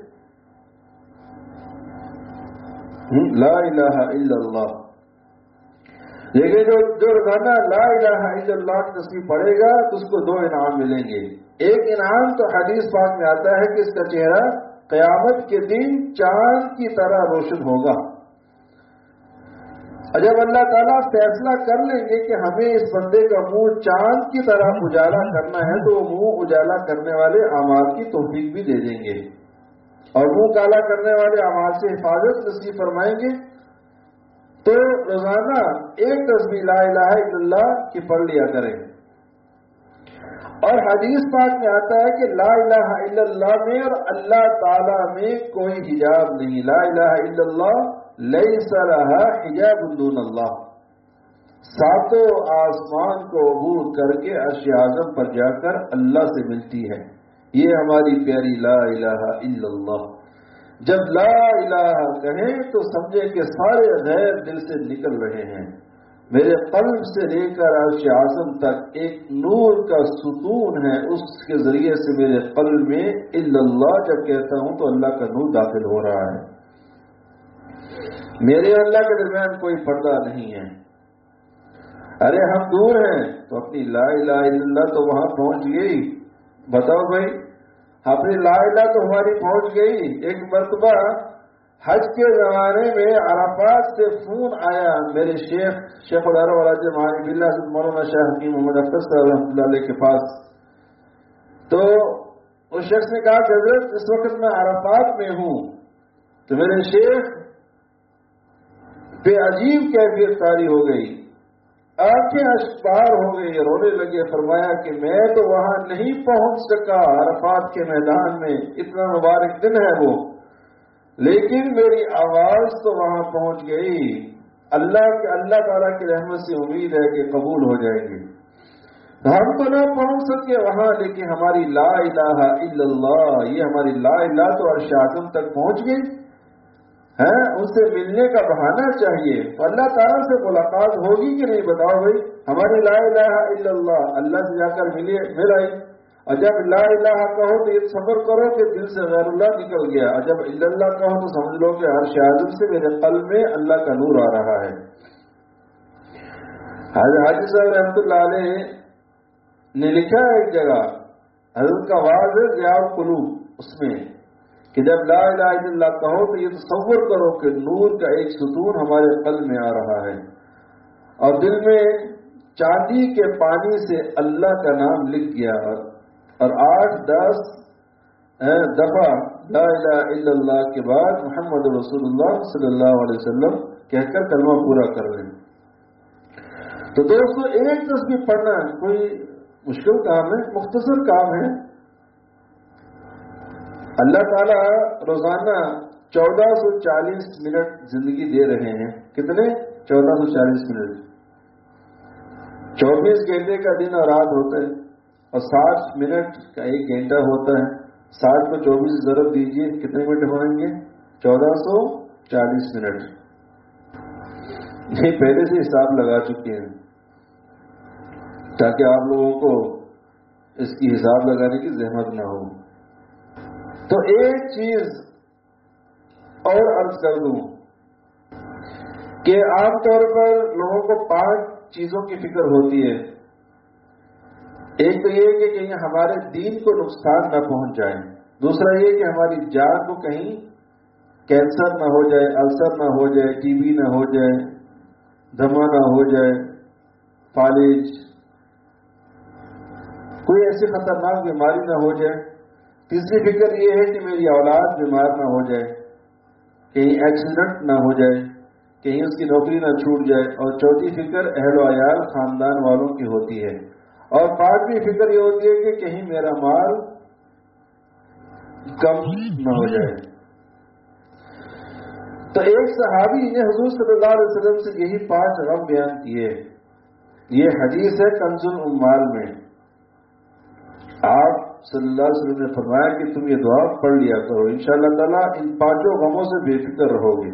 ला इलाहा इल्लल्लाह। देखिए जो जो रोजाना ला इलाहा इल्लल्लाह की तस्बीह पढ़ेगा तो उसको दो इनाम मिलेंगे। एक इनाम तो हदीस पाक में आता है कि इसका चेहरा क़यामत के दिन चांद की तरह रोशन होगा। और जब अल्लाह ताला फैसला कर लेंगे कि हमें इस बंदे का मुंह चांद की तरह उजाला करना है, तो वो मुंह उजाला करने वाले अमाल की तौफीक भी दे देंगे और मुंह काला करने वाले अमाल से हिफाजत नसीब फरमाएंगे। तो रोजाना एक तस्बीह ला इलाहा इल्लल्लाह की पढ़ लिया करें। और हदीस पाक में आता है कि ला इलाहा इल्लल्लाह में और अल्लाह ताला में कोई हिजाब नहीं। ला इलाहा इल्लल्लाह लैसा लहा हिजाबुन दूनल्लाह। सातों आसमान को अबूर करके अर्श आज़म पर जाकर अल्लाह से मिलती है। ये हमारी प्यारी ला इलाहा इल्लल्लाह। जब ला इलाहा कहें तो समझे कि सारे गैर दिल से निकल रहे हैं। मेरे कल्ब से लेकर अर्श आज़म तक एक नूर का सुतून है, उसके जरिए से मेरे कल्ब में इल्लल्लाह जब कहता हूं तो अल्लाह का नूर दाखिल हो रहा है। मेरे अल्लाह के दरमियान कोई पर्दा नहीं है। अरे हम दूर हैं तो अपनी ला इलाहा इल्लल्लाह तो वहां पहुंच गई। बताओ भाई, अपनी ला इलाहा तो हमारी पहुंच गई। एक मरतबा हज के जमाने में अराफात से फोन आया मेरे शेख शेख उल अरब अलज महानी बिल्लाह मौलाना शाह हकीम मोहम्मद अख्तर रहमतुल्लाह अलैह के पास। तो اس شخص نے کہا کہ حضرت اس وقت میں عرفات میں ہوں. تو میرے شیخ بے عجیب کیفیت طاری ہو گئی، آنکھیں اشکبار ہو گئی، رونے لگے. فرمایا کہ میں تو وہاں نہیں پہنچ سکا عرفات کے میدان میں، اتنا مبارک دن ہے وہ، لیکن میری آواز تو وہاں پہنچ گئی. اللہ کے اللہ تعالیٰ کی رحمت سے امید ہے کہ قبول ہو جائے گی. ہم تو نہ پہنچ سکے وہاں، لیکن ہماری لا الہ الا اللہ، یہ ہماری لا الہ تو عرش اعظم تک پہنچ گئی ہے. ان سے ملنے کا بہانہ چاہیے. تو اللہ تعالیٰ سے ملاقات ہوگی کہ نہیں بتاؤ بھائی. ہماری لا الہ الا اللہ اللہ سے جا کر ملے مل آئی. اور جب لا الہ کہو تو یہ صبر کرو کہ دل سے غیر اللہ نکل گیا، اور جب الا اللہ کہو تو سمجھ لو کہ عرش اعظم سے میرے قلب میں اللہ کا نور آ رہا ہے. حاجی صاحب رحمۃ اللہ علیہ نے لکھا ہے ایک جگہ، حضرت کا واضح ہے ضیاء القلوب، اس میں کہ جب لا الہ الا اللہ کہو تو یہ تصور کرو کہ نور کا ایک ستون ہمارے قلب میں آ رہا ہے، اور دل میں چاندی کے پانی سے اللہ کا نام لکھ گیا، اور آٹھ دس دفعہ لا الہ الا اللہ کے بعد محمد رسول اللہ صلی اللہ علیہ وسلم کہہ کر کلمہ پورا کر لیں. تو دوستو ایک تسبیح پڑھنا کوئی مشکل کام ہے، مختصر کام ہے. اللہ تعالیٰ روزانہ چودہ سو چالیس منٹ زندگی دے رہے ہیں. کتنے؟ چودہ سو چالیس منٹ. چوبیس گھنٹے کا دن اور رات ہوتا ہے، اور ساٹھ منٹ کا ایک گھنٹہ ہوتا ہے. ساٹھ کو چوبیس ضرب دیجئے کتنے منٹ ہوئیں گے؟ چودہ سو چالیس منٹ. یہ پہلے سے حساب لگا چکے ہیں تاکہ آپ لوگوں کو اس کی حساب لگانے کی زحمت نہ ہو. تو ایک چیز اور عرض کر دوں کہ عام طور پر لوگوں کو پانچ چیزوں کی فکر ہوتی ہے. ایک تو یہ کہ کہیں ہمارے دین کو نقصان نہ پہنچ جائے. دوسرا یہ کہ ہماری جان کو کہیں کینسر نہ ہو جائے، السر نہ ہو جائے، ٹی بی نہ ہو جائے، دما نہ ہو جائے، فالج، کوئی ایسی خطرناک بیماری نہ ہو جائے. تیسری فکر یہ ہے کہ میری اولاد بیمار نہ ہو جائے، کہیں ایکسیڈنٹ نہ ہو جائے، کہیں اس کی نوکری نہ چھوٹ جائے. اور چوتھی فکر اہل و عیال خاندان والوں کی ہوتی ہے. اور پانچویں فکر یہ ہوتی ہے کہ کہیں میرا مال کم نہ ہو جائے. تو ایک صحابی نے حضور صلی اللہ علیہ وسلم سے یہی پانچ غم بیان کیے. یہ حدیث ہے کنز الاموال میں. آپ صلی اللہ علیہ وسلم نے فرمایا کہ تم یہ دعا پڑھ لیا کرو، انشاءاللہ تعالیٰ ان پانچوں غموں سے بے فکر رہو گے.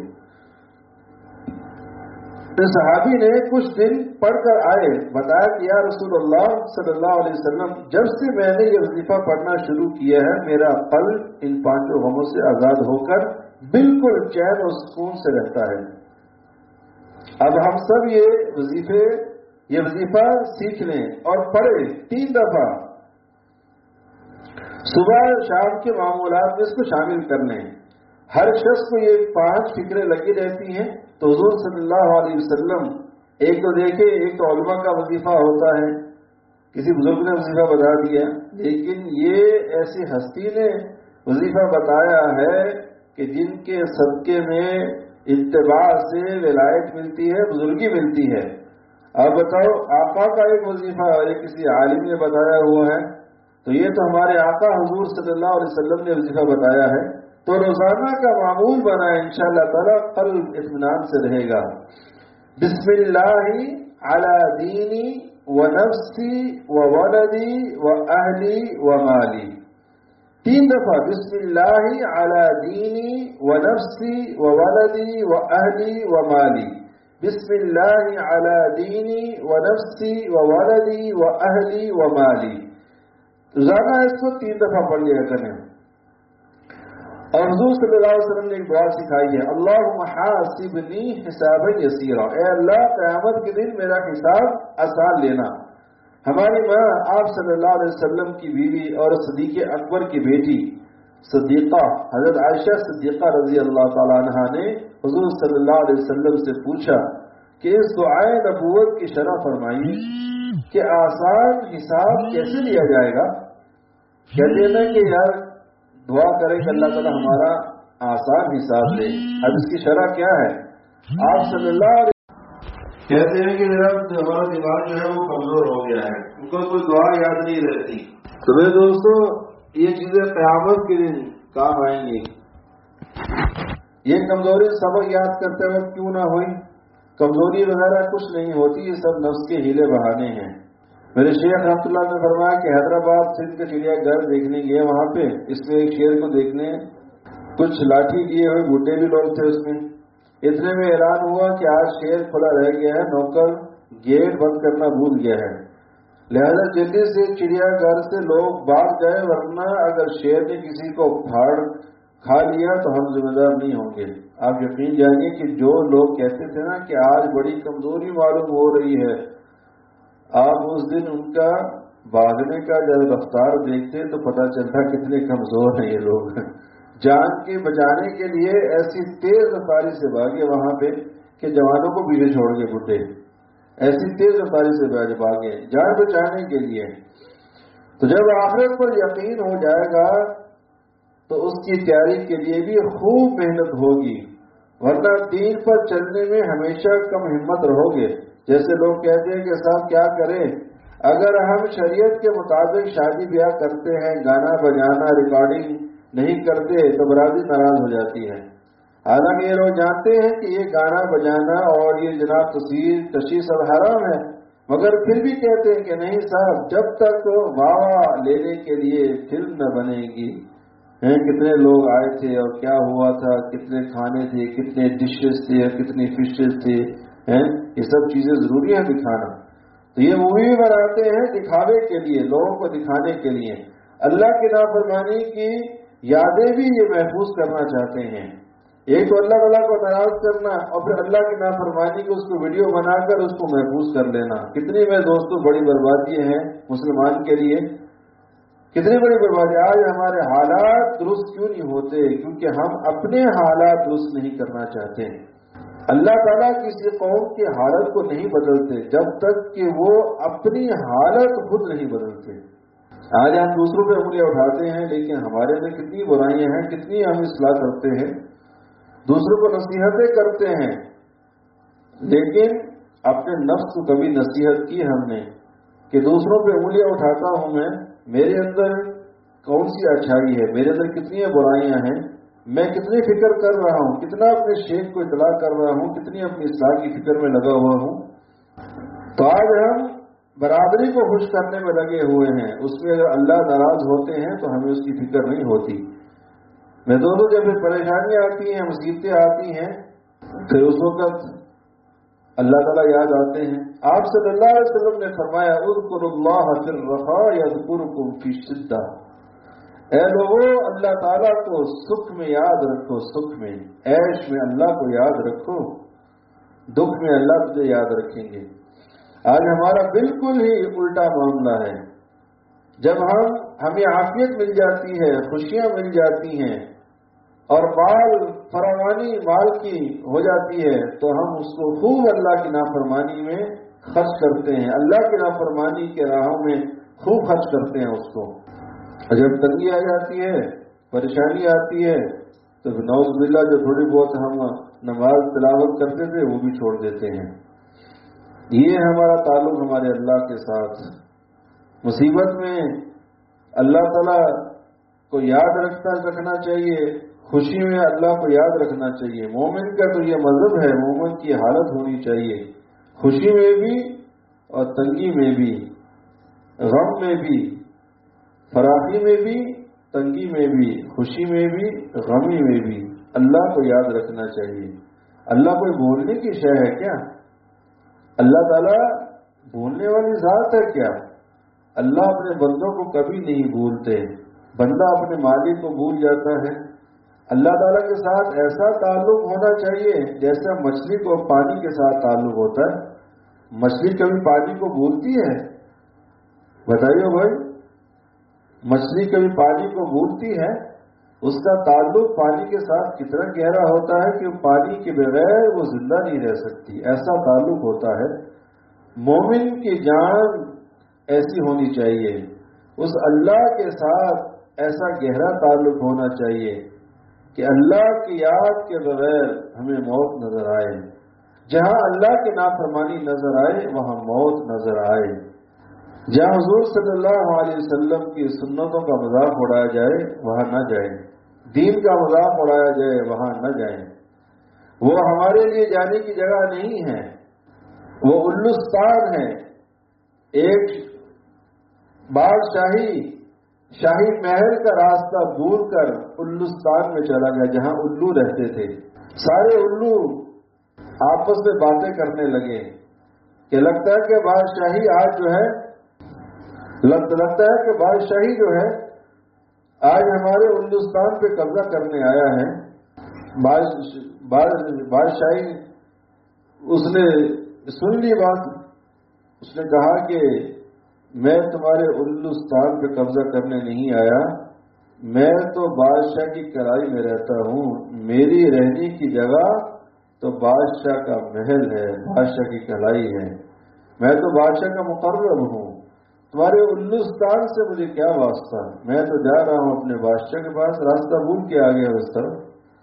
تو صحابی نے کچھ دن پڑھ کر آئے، بتایا کہ یا رسول اللہ صلی اللہ علیہ وسلم، جب سے میں نے یہ وظیفہ پڑھنا شروع کیا ہے میرا قلب ان پانچوں غموں سے آزاد ہو کر بالکل چین و سکون سے رہتا ہے. اب ہم سب یہ وظیفے یہ وظیفہ سیکھ لیں اور پڑھیں تین دفعہ، صبح شام کے معمولات میں اس کو شامل کر لیں. ہر شخص کو یہ پانچ فکریں لگی رہتی ہیں. تو حضور صلی اللہ علیہ وسلم ایک تو دیکھیں، ایک تو علماء کا وظیفہ ہوتا ہے، کسی بزرگ نے وظیفہ بتا دیا، لیکن یہ ایسی ہستی نے وظیفہ بتایا ہے کہ جن کے صدقے میں اتباع سے ولایت ملتی ہے، بزرگی ملتی ہے. اب بتاؤ، آقا کا ایک وظیفہ اور ایک کسی عالم نے بتایا ہوا ہے، تو یہ تو ہمارے آقا حضور صلی اللہ علیہ وسلم نے وظیفہ بتایا ہے. تو روزانہ کا معمول بنا ہے، انشاءاللہ تعالیٰ قلب اطمینان سے رہے گا. بسم اللہ علی دینی و نفسی و ولدی و اہلی و مالی. تین دفعہ بسم اللہ علی دینی و نفسی و ولدی و اہلی و مالی. بسم اللہ علی دینی و نفسی و ولدی و اہلی و مالی. روزانہ اس کو تین دفعہ پڑھ لیا کریں. اور حضور صلی اللہ علیہ وسلم نے ایک دعا سکھائی ہے، اللہم حاسبنی حسابا یسیرا، اے اللہ قیامت کے دن میرا حساب آسان لینا. ہماری ماں آپ صلی اللہ علیہ وسلم کی بیوی اور صدیق اکبر کی بیٹی صدیقہ حضرت عائشہ صدیقہ رضی اللہ تعالیٰ عنہا نے حضور صلی اللہ علیہ وسلم سے پوچھا کہ اس دعائے نبوت کی شرح فرمائیے کہ آسان حساب کیسے لیا جائے گا. کہتے ہیں نا کہ یار دعا کرے کہ اللہ تعالیٰ ہمارا آسان حساب لے. اب اس کی شرح کیا ہے؟ آپ صلی اللہ علیہ کہتے ہیں کہ میرا ہمارا دماغ جو ہے وہ کمزور ہو گیا ہے, ان کو کوئی دعا یاد نہیں رہتی. تو میرے دوستو یہ چیزیں قیامت کے دن کام آئیں گی. یہ کمزوری سبق یاد کرتے وقت کیوں نہ ہوئی, کمزوری وغیرہ کچھ نہیں ہوتی, یہ سب نفس کے ہیلے بہانے ہیں. میرے شیخ رحمۃ اللہ نے فرمایا کہ حیدرآباد سندھ کے چڑیا گھر دیکھنے گئے, وہاں پہ اس میں ایک شیر کو دیکھنے کچھ لاٹھی لیے ہوئے بڈھے بھی لوگ تھے اس میں. اتنے میں اعلان ہوا کہ آج شیر کھلا رہ گیا ہے, نوکر گیٹ بند کرنا بھول گیا ہے, لہذا جلدی سے چڑیا گھر سے لوگ بھاگ گئے, ورنہ اگر شیر نے کسی کو پھاڑ کھا لیا تو ہم ذمہ دار نہیں ہوں گے. آپ یقین جانیے کہ جو لوگ کہتے تھے نا کہ آج بڑی کمزوری معلوم ہو رہی ہے, آپ اس دن ان کا بھاگنے کا جب رفتار دیکھتے تو پتہ چلتا کتنے کمزور ہیں یہ لوگ. جان کے بچانے کے لیے ایسی تیز رفتاری سے بھاگے وہاں پہ کہ جوانوں کو پیچھے چھوڑ کے بڈھے ایسی تیز رفتاری سے بھاگے جان بچانے کے لیے. تو جب آخرت پر یقین ہو جائے گا تو اس کی تیاری کے لیے بھی خوب محنت ہوگی, ورنہ دین پر چلنے میں ہمیشہ کم ہمت رہو گے. جیسے لوگ کہتے ہیں کہ صاحب کیا کریں, اگر ہم شریعت کے مطابق شادی بیاہ کرتے ہیں, گانا بجانا ریکارڈنگ نہیں کرتے تو برادری ناراض ہو جاتی ہے. حالانکہ یہ لوگ جانتے ہیں کہ یہ گانا بجانا اور یہ جناب تصویر تشریح سب حرام ہے, مگر پھر بھی کہتے ہیں کہ نہیں صاحب جب تک واہ لینے کے لیے فلم نہ بنے گی. کتنے لوگ آئے تھے اور کیا ہوا تھا, کتنے کھانے تھے, کتنے ڈشز تھے اور کتنی فشز تھے, یہ سب چیزیں ضروری ہیں دکھانا. تو یہ مووی بھی بناتے ہیں دکھاوے کے لیے, لوگوں کو دکھانے کے لیے. اللہ کی نافرمانی کی یادیں بھی یہ محفوظ کرنا چاہتے ہیں. ایک تو اللہ تعالیٰ کو ناراض کرنا اور پھر اللہ کی نافرمانی کو اس کو ویڈیو بنا کر اس کو محفوظ کر لینا. کتنی میں دوستوں بڑی بربادی ہیں مسلمان کے لیے, کتنی بڑی بربادی. آج ہمارے حالات درست کیوں نہیں ہوتے؟ کیونکہ ہم اپنے حالات درست نہیں کرنا چاہتے. اللہ تعالیٰ کسی قوم کی حالت کو نہیں بدلتے جب تک کہ وہ اپنی حالت خود نہیں بدلتے. آج ہم دوسروں پہ انگلیاں اٹھاتے ہیں, لیکن ہمارے میں کتنی برائیاں ہیں, کتنی ہم اصلاح کرتے ہیں, دوسروں کو نصیحتیں کرتے ہیں, لیکن اپنے نفس کو کبھی نصیحت کی ہم نے کہ دوسروں پہ انگلیاں اٹھاتا ہوں میں, میرے اندر کون سی اچھائی ہے, میرے اندر کتنی برائیاں ہیں, میں کتنی فکر کر رہا ہوں, کتنا اپنے شیخ کو اطلاع کر رہا ہوں, کتنی اپنی اصلاح کی فکر میں لگا ہوا ہوں. تو آج ہم برادری کو خوش کرنے میں لگے ہوئے ہیں, اس میں اگر اللہ ناراض ہوتے ہیں تو ہمیں اس کی فکر نہیں ہوتی. میں دونوں جب پریشانیاں آتی ہیں, مصیبتیں آتی ہیں, پھر اس وقت اللہ تعالیٰ یاد آتے ہیں. آپ صلی اللہ علیہ وسلم نے فرمایا اذکروا اللہ فی الرخاء یذکرکم فی الشدہ, اے لوگوں اللہ تعالیٰ کو سکھ میں یاد رکھو, سکھ میں عیش میں اللہ کو یاد رکھو, دکھ میں اللہ تجھے یاد رکھیں گے. آج ہمارا بالکل ہی الٹا معاملہ ہے. جب ہم ہمیں عافیت مل جاتی ہے, خوشیاں مل جاتی ہیں اور مال فراوانی مال کی ہو جاتی ہے, تو ہم اس کو خوب اللہ کی نافرمانی میں خرچ کرتے ہیں, اللہ کی نافرمانی کے راہوں میں خوب خرچ کرتے ہیں اس کو. اور جب تنگی آ جاتی ہے, پریشانی آتی ہے, تو نعوذ باللہ جو تھوڑی بہت ہم نماز تلاوت کرتے تھے وہ بھی چھوڑ دیتے ہیں. یہ ہمارا تعلق ہمارے اللہ کے ساتھ. مصیبت میں اللہ تعالیٰ کو یاد رکھتا رکھنا چاہیے, خوشی میں اللہ کو یاد رکھنا چاہیے. مومن کا تو یہ مذہب ہے, مومن کی حالت ہونی چاہیے, خوشی میں بھی اور تنگی میں بھی, غم میں بھی, فراخی میں بھی, تنگی میں بھی, خوشی میں بھی, غمی میں بھی اللہ کو یاد رکھنا چاہیے. اللہ کوئی بھولنے کی شے ہے کیا؟ اللہ تعالیٰ بھولنے والی ذات ہے کیا؟ اللہ اپنے بندوں کو کبھی نہیں بھولتے. بندہ اپنے مالک کو بھول جاتا ہے. اللہ تعالیٰ کے ساتھ ایسا تعلق ہونا چاہیے جیسا مچھلی کو پانی کے ساتھ تعلق ہوتا ہے. مچھلی کبھی پانی کو بھولتی ہے؟ بتائیے بھائی, مچھلی کبھی پانی کو بھولتی ہے؟ اس کا تعلق پانی کے ساتھ کتنا گہرا ہوتا ہے کہ پانی کے بغیر وہ زندہ نہیں رہ سکتی, ایسا تعلق ہوتا ہے. مومن کی جان ایسی ہونی چاہیے. اس اللہ کے ساتھ ایسا گہرا تعلق ہونا چاہیے کہ اللہ کی یاد کے بغیر ہمیں موت نظر آئے، جہاں اللہ کی نافرمانی نظر آئے وہاں موت نظر آئے، جہاں حضور صلی اللہ علیہ وسلم کی سنتوں کا مذاق اڑایا جائے وہاں نہ جائیں، دین کا مذاق اڑایا جائے وہاں نہ جائیں۔ وہ ہمارے لیے جانے کی جگہ نہیں ہے، وہ الستان ہے۔ ایک بادشاہی شاہی محل کا راستہ بھول کر الستان میں چلا گیا جہاں الو رہتے تھے۔ سارے الو آپس میں باتیں کرنے لگے کہ لگتا ہے کہ بادشاہی آج جو ہے لگتا ہے کہ بادشاہی جو ہے آج ہمارے ہندوستان پہ قبضہ کرنے آیا ہے۔ بادشاہی اس نے سن لی بات، اس نے کہا کہ میں تمہارے ہندوستان پہ قبضہ کرنے نہیں آیا، میں تو بادشاہ کی کڑائی میں رہتا ہوں، میری رہنے کی جگہ تو بادشاہ کا محل ہے، بادشاہ کی کڑائی ہے، میں تو بادشاہ کا مقرب ہوں، تمہارے ہندوستان سے مجھے کیا واسطہ، میں تو جا رہا ہوں اپنے بادشاہ کے پاس، راستہ بھول کے آ گیا اس طرف۔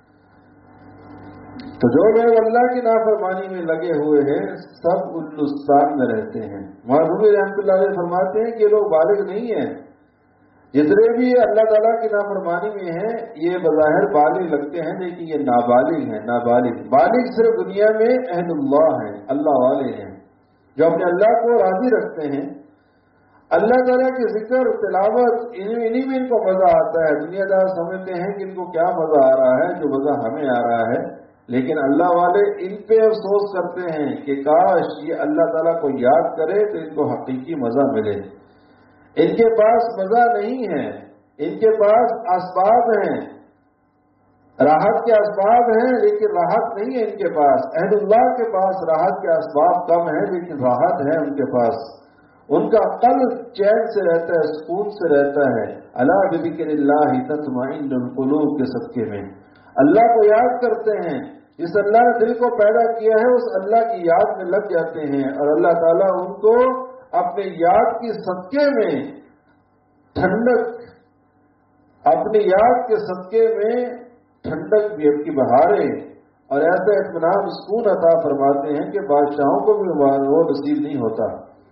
تو جو لوگ اللہ کی نافرمانی میں لگے ہوئے ہیں سب ہندوستان میں رہتے ہیں۔ مولوی رحمۃ اللہ علیہ فرماتے ہیں کہ لوگ بالغ نہیں ہیں، جتنے بھی اللہ تعالیٰ کی نافرمانی میں ہیں یہ بظاہر بالغ لگتے ہیں لیکن یہ نابالغ ہیں۔ نابالغ بالغ صرف دنیا میں اہل اللہ ہیں، اللہ والے ہیں، جو اپنے اللہ کو راضی رکھتے ہیں۔ اللہ تعالیٰ کی ذکر تلاوت انہی میں ان کو مزہ آتا ہے۔ دنیا دار سمجھتے ہیں کہ ان کو کیا مزہ آ رہا ہے جو مزہ ہمیں آ رہا ہے، لیکن اللہ والے ان پہ افسوس کرتے ہیں کہ کاش یہ اللہ تعالیٰ کو یاد کرے تو ان کو حقیقی مزہ ملے۔ ان کے پاس مزہ نہیں ہے، ان کے پاس اسباب ہیں، راحت کے اسباب ہیں لیکن راحت نہیں ہے ان کے پاس۔ اہل اللہ کے پاس راحت کے اسباب کم ہیں لیکن راحت ہے ان کے پاس، ان کا قلب چین سے رہتا ہے، سکون سے رہتا ہے۔ الا بذکر اللہ تطمئن القلوب کے صدقے میں اللہ کو یاد کرتے ہیں، جس اللہ نے دل کو پیدا کیا ہے اس اللہ کی یاد میں لگ جاتے ہیں اور اللہ تعالیٰ ان کو اپنے یاد کی صدقے میں ٹھنڈک، اپنی یاد کے صدقے میں ٹھنڈک بھی کی بہاریں اور ایسا اطمینان سکون عطا فرماتے ہیں کہ بادشاہوں کو بھی وہ نصیب نہیں ہوتا۔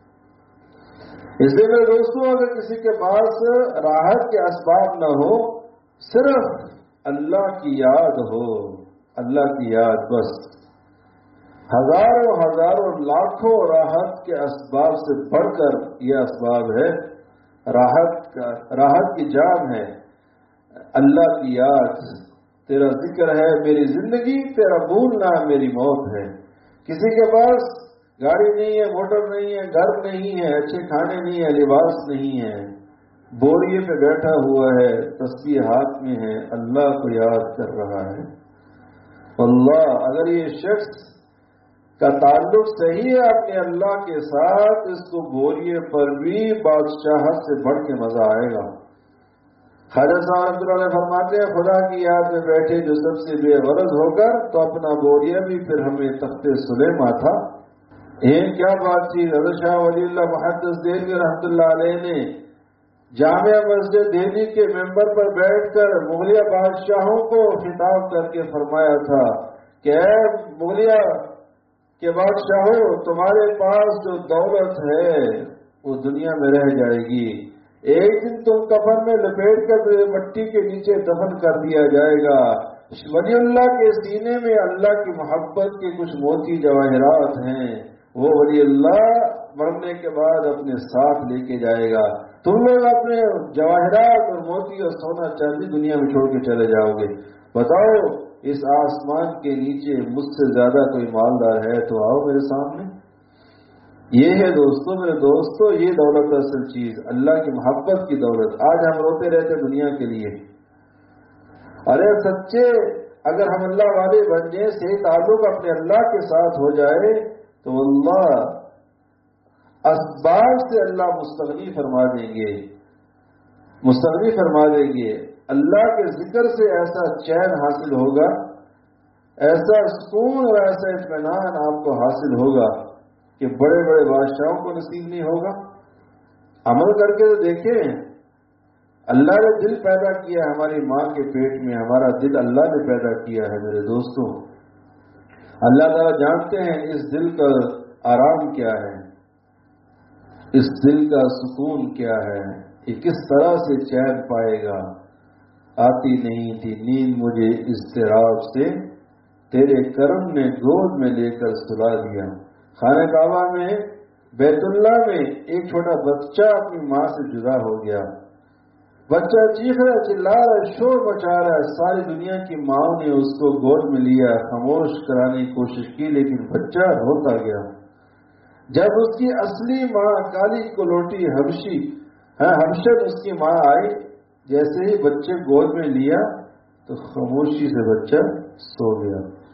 اس لیے میرے دوستوں اگر کسی کے پاس راحت کے اسباب نہ ہو، صرف اللہ کی یاد ہو، اللہ کی یاد بس، ہزاروں ہزاروں لاکھوں راحت کے اسباب سے بڑھ کر یہ اسباب ہے، راحت کا راحت کی جام ہے اللہ کی یاد۔ تیرا ذکر ہے میری زندگی، تیرا بھولنا میری موت ہے۔ کسی کے پاس گاڑی نہیں ہے، موٹر نہیں ہے، گھر نہیں ہے، اچھے کھانے نہیں ہے، لباس نہیں ہے، بوریے پہ بیٹھا ہوا ہے، تسبیح ہاتھ میں ہے، اللہ کو یاد کر رہا ہے۔ اللہ اگر یہ شخص کا تعلق صحیح ہے اپنے اللہ کے ساتھ، اس کو بوریے پر بھی بادشاہت سے بڑھ کے مزہ آئے گا۔ خواجہ صاحب رحمۃ اللہ علیہ فرماتے ہیں خدا کی یاد میں بیٹھے جو سب سے بے غرض ہو کر تو اپنا بوریا بھی پھر ہمیں تخت سلیمہ تھا۔ یہ کیا بات تھی؟ حضرت شاہ ولی اللہ محدث دہلوی رحمۃ اللہ علیہ نے جامع مسجد دہلی کے ممبر پر بیٹھ کر مغلیہ بادشاہوں کو خطاب کر کے فرمایا تھا کہ اے مغلیہ کے بادشاہوں، تمہارے پاس جو دولت ہے وہ دنیا میں رہ جائے گی، ایک دن تم کفن میں لپیٹ کر مٹی کے نیچے دفن کر دیا جائے گا۔ ولی اللہ کے سینے میں اللہ کی محبت کے کچھ موتی جواہرات ہیں، وہ ولی اللہ مرنے کے بعد اپنے ساتھ لے کے جائے گا، تم لوگ اپنے جواہرات اور موتی اور سونا چاندی دنیا میں چھوڑ کے چلے جاؤ گے۔ بتاؤ اس آسمان کے نیچے مجھ سے زیادہ کوئی مالدار ہے تو آؤ میرے سامنے۔ یہ ہے دوستوں، میرے دوستوں، یہ دولت اصل چیز، اللہ کی محبت کی دولت۔ آج ہم روتے رہتے دنیا کے لیے، ارے سچے اگر ہم اللہ والے بن جائیں، صحیح تعلق اپنے اللہ کے ساتھ ہو جائے تو اللہ اسباب سے اللہ مستغنی فرما دیں گے، مستغنی فرما دیں گے۔ اللہ کے ذکر سے ایسا چین حاصل ہوگا، ایسا سکون اور ایسا اطمینان آپ کو حاصل ہوگا کہ بڑے بڑے بادشاہوں کو نصیب نہیں ہوگا۔ عمل کر کے تو دیکھیں، اللہ نے دل پیدا کیا ہے ہماری ماں کے پیٹ میں، ہمارا دل اللہ نے پیدا کیا ہے میرے دوستوں۔ اللہ تعالیٰ جانتے ہیں اس دل کا آرام کیا ہے، اس دل کا سکون کیا ہے، یہ کس طرح سے چین پائے گا۔ آتی نہیں تھی نیند مجھے اضطراب سے، تیرے کرم نے گود میں لے کر سلا دیا۔ خانہ کعبہ میں بیت اللہ میں ایک چھوٹا بچہ اپنی ماں سے جدا ہو گیا، بچہ چیخ رہا، چلا رہا، شور مچا رہا ہے، ساری دنیا کی ماں نے اس کو گود میں لیا، خاموش کرانے کی کوشش کی، لیکن بچہ روتا گیا۔ جب اس کی اصلی ماں کالی کلوٹی حبشی ہاں حبشت اس کی ماں آئی، جیسے ہی بچے گود میں لیا تو خاموشی سے بچہ سو گیا۔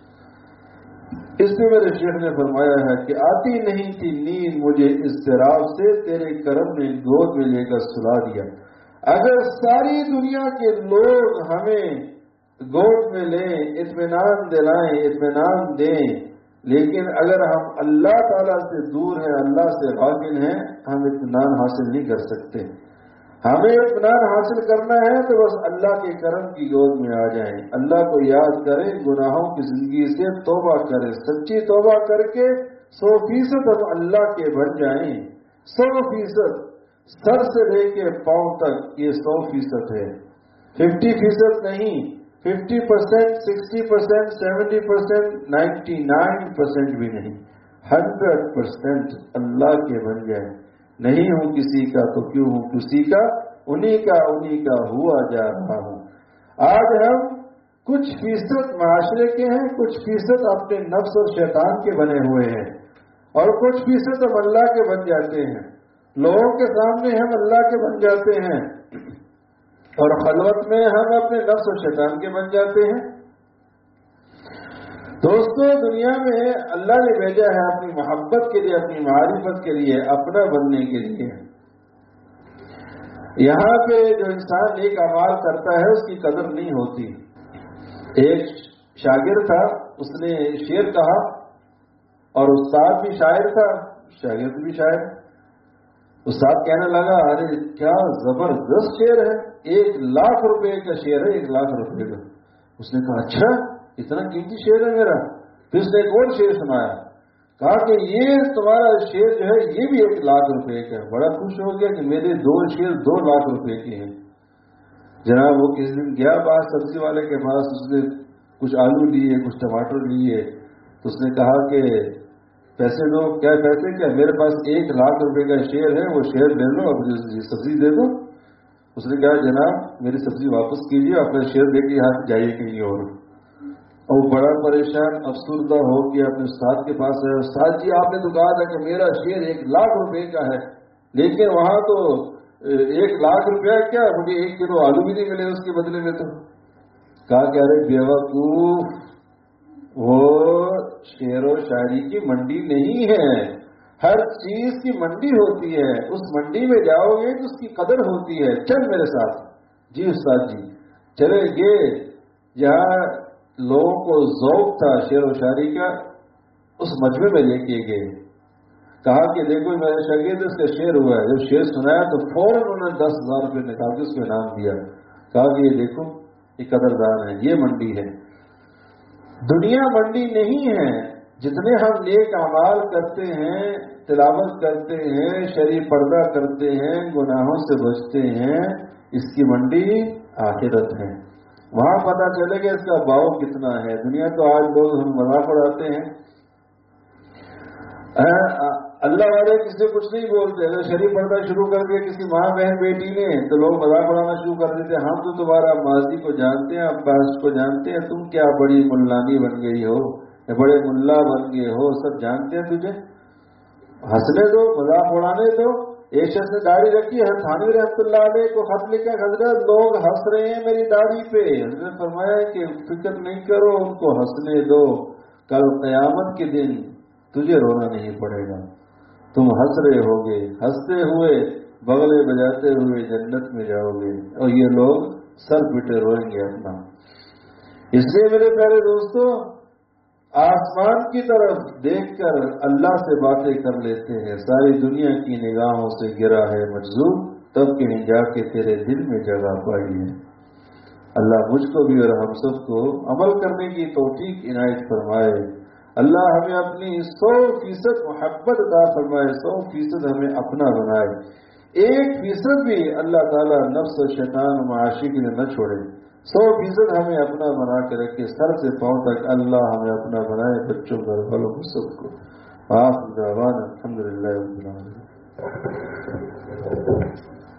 اس میں میرے شیخ نے فرمایا ہے کہ آتی نہیں تھی نیند مجھے اضطراب سے، تیرے کرم نے گود میں لے کر سلا دیا۔ اگر ساری دنیا کے لوگ ہمیں گود میں لیں، اطمینان دلائیں، اطمینان دیں، لیکن اگر ہم اللہ تعالیٰ سے دور ہیں، اللہ سے غافل ہیں، ہم اطمینان حاصل نہیں کر سکتے۔ ہمیں اطمینان حاصل کرنا ہے تو بس اللہ کے کرم کی گود میں آ جائیں، اللہ کو یاد کریں، گناہوں کی زندگی سے توبہ کریں، سچی توبہ کر کے سو فیصد ہم اللہ کے بن جائیں، سو فیصد، سر سے لے کے پاؤں تک یہ سو فیصد ہے، ففٹی فیصد نہیں، fifty percent, sixty percent, seventy percent, ninety nine percent بھی نہیں، ہنڈریڈ پرسینٹ اللہ کے بن جائیں۔ نہیں ہوں کسی کا تو کیوں ہوں کسی کا، انہی کا انہی کا ہوا جا رہا ہوں۔ آج ہم کچھ فیصد معاشرے کے ہیں، کچھ فیصد اپنے نفس اور شیطان کے بنے ہوئے ہیں، اور کچھ فیصد ہم اللہ کے بن جاتے ہیں۔ لوگوں کے سامنے ہم اللہ کے بن جاتے ہیں اور خلوت میں ہم اپنے نفس اور شیطان کے بن جاتے ہیں۔ دوستو، دنیا میں اللہ نے بھیجا ہے اپنی محبت کے لیے، اپنی معرفت کے لیے، اپنا بننے کے لیے۔ یہاں پہ جو انسان نیک اعمال کرتا ہے اس کی قدر نہیں ہوتی۔ ایک شاگرد تھا، اس نے شعر کہا، اور استاد بھی شاعر تھا، شاگرد بھی شاعر۔ استاد کہنے لگا، ارے کیا زبردست شعر ہے، ایک لاکھ روپے کا شعر ہے، ایک لاکھ روپے کا۔ اس نے کہا، اچھا اتنا قیمتی شعر ہے میرا؟ پھر اس نے ایک اور شعر سنایا، کہا کہ یہ تمہارا شعر جو ہے یہ بھی ایک لاکھ روپے کا ہے۔ بڑا خوش ہو گیا کہ میرے دو شعر دو لاکھ روپے کے ہیں۔ جناب وہ کس دن گیا باہر سبزی والے کے پاس، اس نے کچھ آلو لیے، کچھ ٹماٹر لیے، تو اس نے کہا کہ پیسے دو۔ کیا پیسے؟ کیا میرے پاس ایک لاکھ روپے کا شعر ہے، وہ شعر لے لو، اب سبزی دے دو۔ اس نے کہا جناب میری سبزی واپس کیجیے، اپنا شعر لے کے یہاں جائیے کہیں اور۔ اور بڑا پریشان افسردہ ہو گیا، اپنے استاد کے پاس ہے، استاد جی آپ نے تو کہا تھا کہ میرا شعر ایک لاکھ روپے کا ہے، لیکن وہاں تو ایک لاکھ روپیہ کیا، مجھے ایک کلو آلو بھی نہیں ملے اس کے بدلے میں۔ تو کہا کہ ارے بیوقوف، وہ شعر و شاعری کی منڈی نہیں ہے، ہر چیز کی منڈی ہوتی ہے، اس منڈی میں جاؤ گے تو اس کی قدر ہوتی ہے۔ چل میرے ساتھ۔ جی استاد جی چلے گئے، جہاں لوگوں کو ذوق تھا شعر و شاعری کا، اس مجمع میں لے کے گئے۔ کہا کہ دیکھو میرے شاگرد اس کا شعر ہوا ہے۔ جب شعر سنایا تو فوراً انہوں نے دس ہزار روپئے نکال کے اس کو انعام دیا۔ کہا کہ یہ دیکھو یہ قدردان ہے، یہ منڈی ہے۔ دنیا منڈی نہیں ہے۔ جتنے ہم نیک اعمال کرتے ہیں، تلاوت کرتے ہیں، شرعی پردہ کرتے ہیں، گناہوں سے بچتے ہیں، اس کی منڈی آخرت ہے۔ وہاں پتہ چلے گا اس کا بھاؤ کتنا ہے۔ دنیا تو آج لوگ ہم مذاق اڑاتے ہیں، اللہ والے کسی سے کچھ نہیں بولتے۔ اگر شریف پڑھنا شروع کر دیا کسی ماں بہن بیٹی نے تو لوگ مذاق اڑانا شروع کر دیتے، ہم تو تمہارا ماضی کو جانتے ہیں، عباس کو جانتے ہیں، تم کیا بڑی ملانی بن گئی ہو، بڑے ملا بن گئے ہو، سب جانتے ہیں تجھے، ہنسنے دو، مذاق اڑانے دو۔ ایک شخص نے داڑھی رکھی ہے، تھانوی رحمۃ اللہ علیہ کو خط لکھا، حضرت لوگ ہنس رہے ہیں میری داڑھی پہ۔ حضرت نے فرمایا کہ فکر نہیں کرو، ان کو ہنسنے دو، کل قیامت کے دن تجھے رونا نہیں پڑے گا، تم ہنس رہے ہوگے، ہنستے ہوئے بغلے بجاتے ہوئے جنت میں جاؤ گے، اور یہ لوگ سر پیٹے روئیں گے اپنا۔ اس لیے میرے پیارے دوستو، آسمان کی طرف دیکھ کر اللہ سے باتیں کر لیتے ہیں، ساری دنیا کی نگاہوں سے گرا ہے مجذوب، تب کہیں جا کے تیرے دل میں جگہ پائی ہے۔ اللہ مجھ کو بھی اور ہم سب کو عمل کرنے کی توفیق عنایت فرمائے۔ اللہ ہمیں اپنی سو فیصد محبت عطا فرمائے، سو فیصد ہمیں اپنا بنائے، ایک فیصد بھی اللہ تعالیٰ نفس و شیطان و معاشی کے لیے نہ چھوڑے، سو فیصد ہمیں اپنا بنا کے رکھے، سر سے پاؤں تک اللہ ہمیں اپنا بنائے، بچوں گھر والوں کو سب کو۔ آخر دعوانا الحمدللہ رب العالمین۔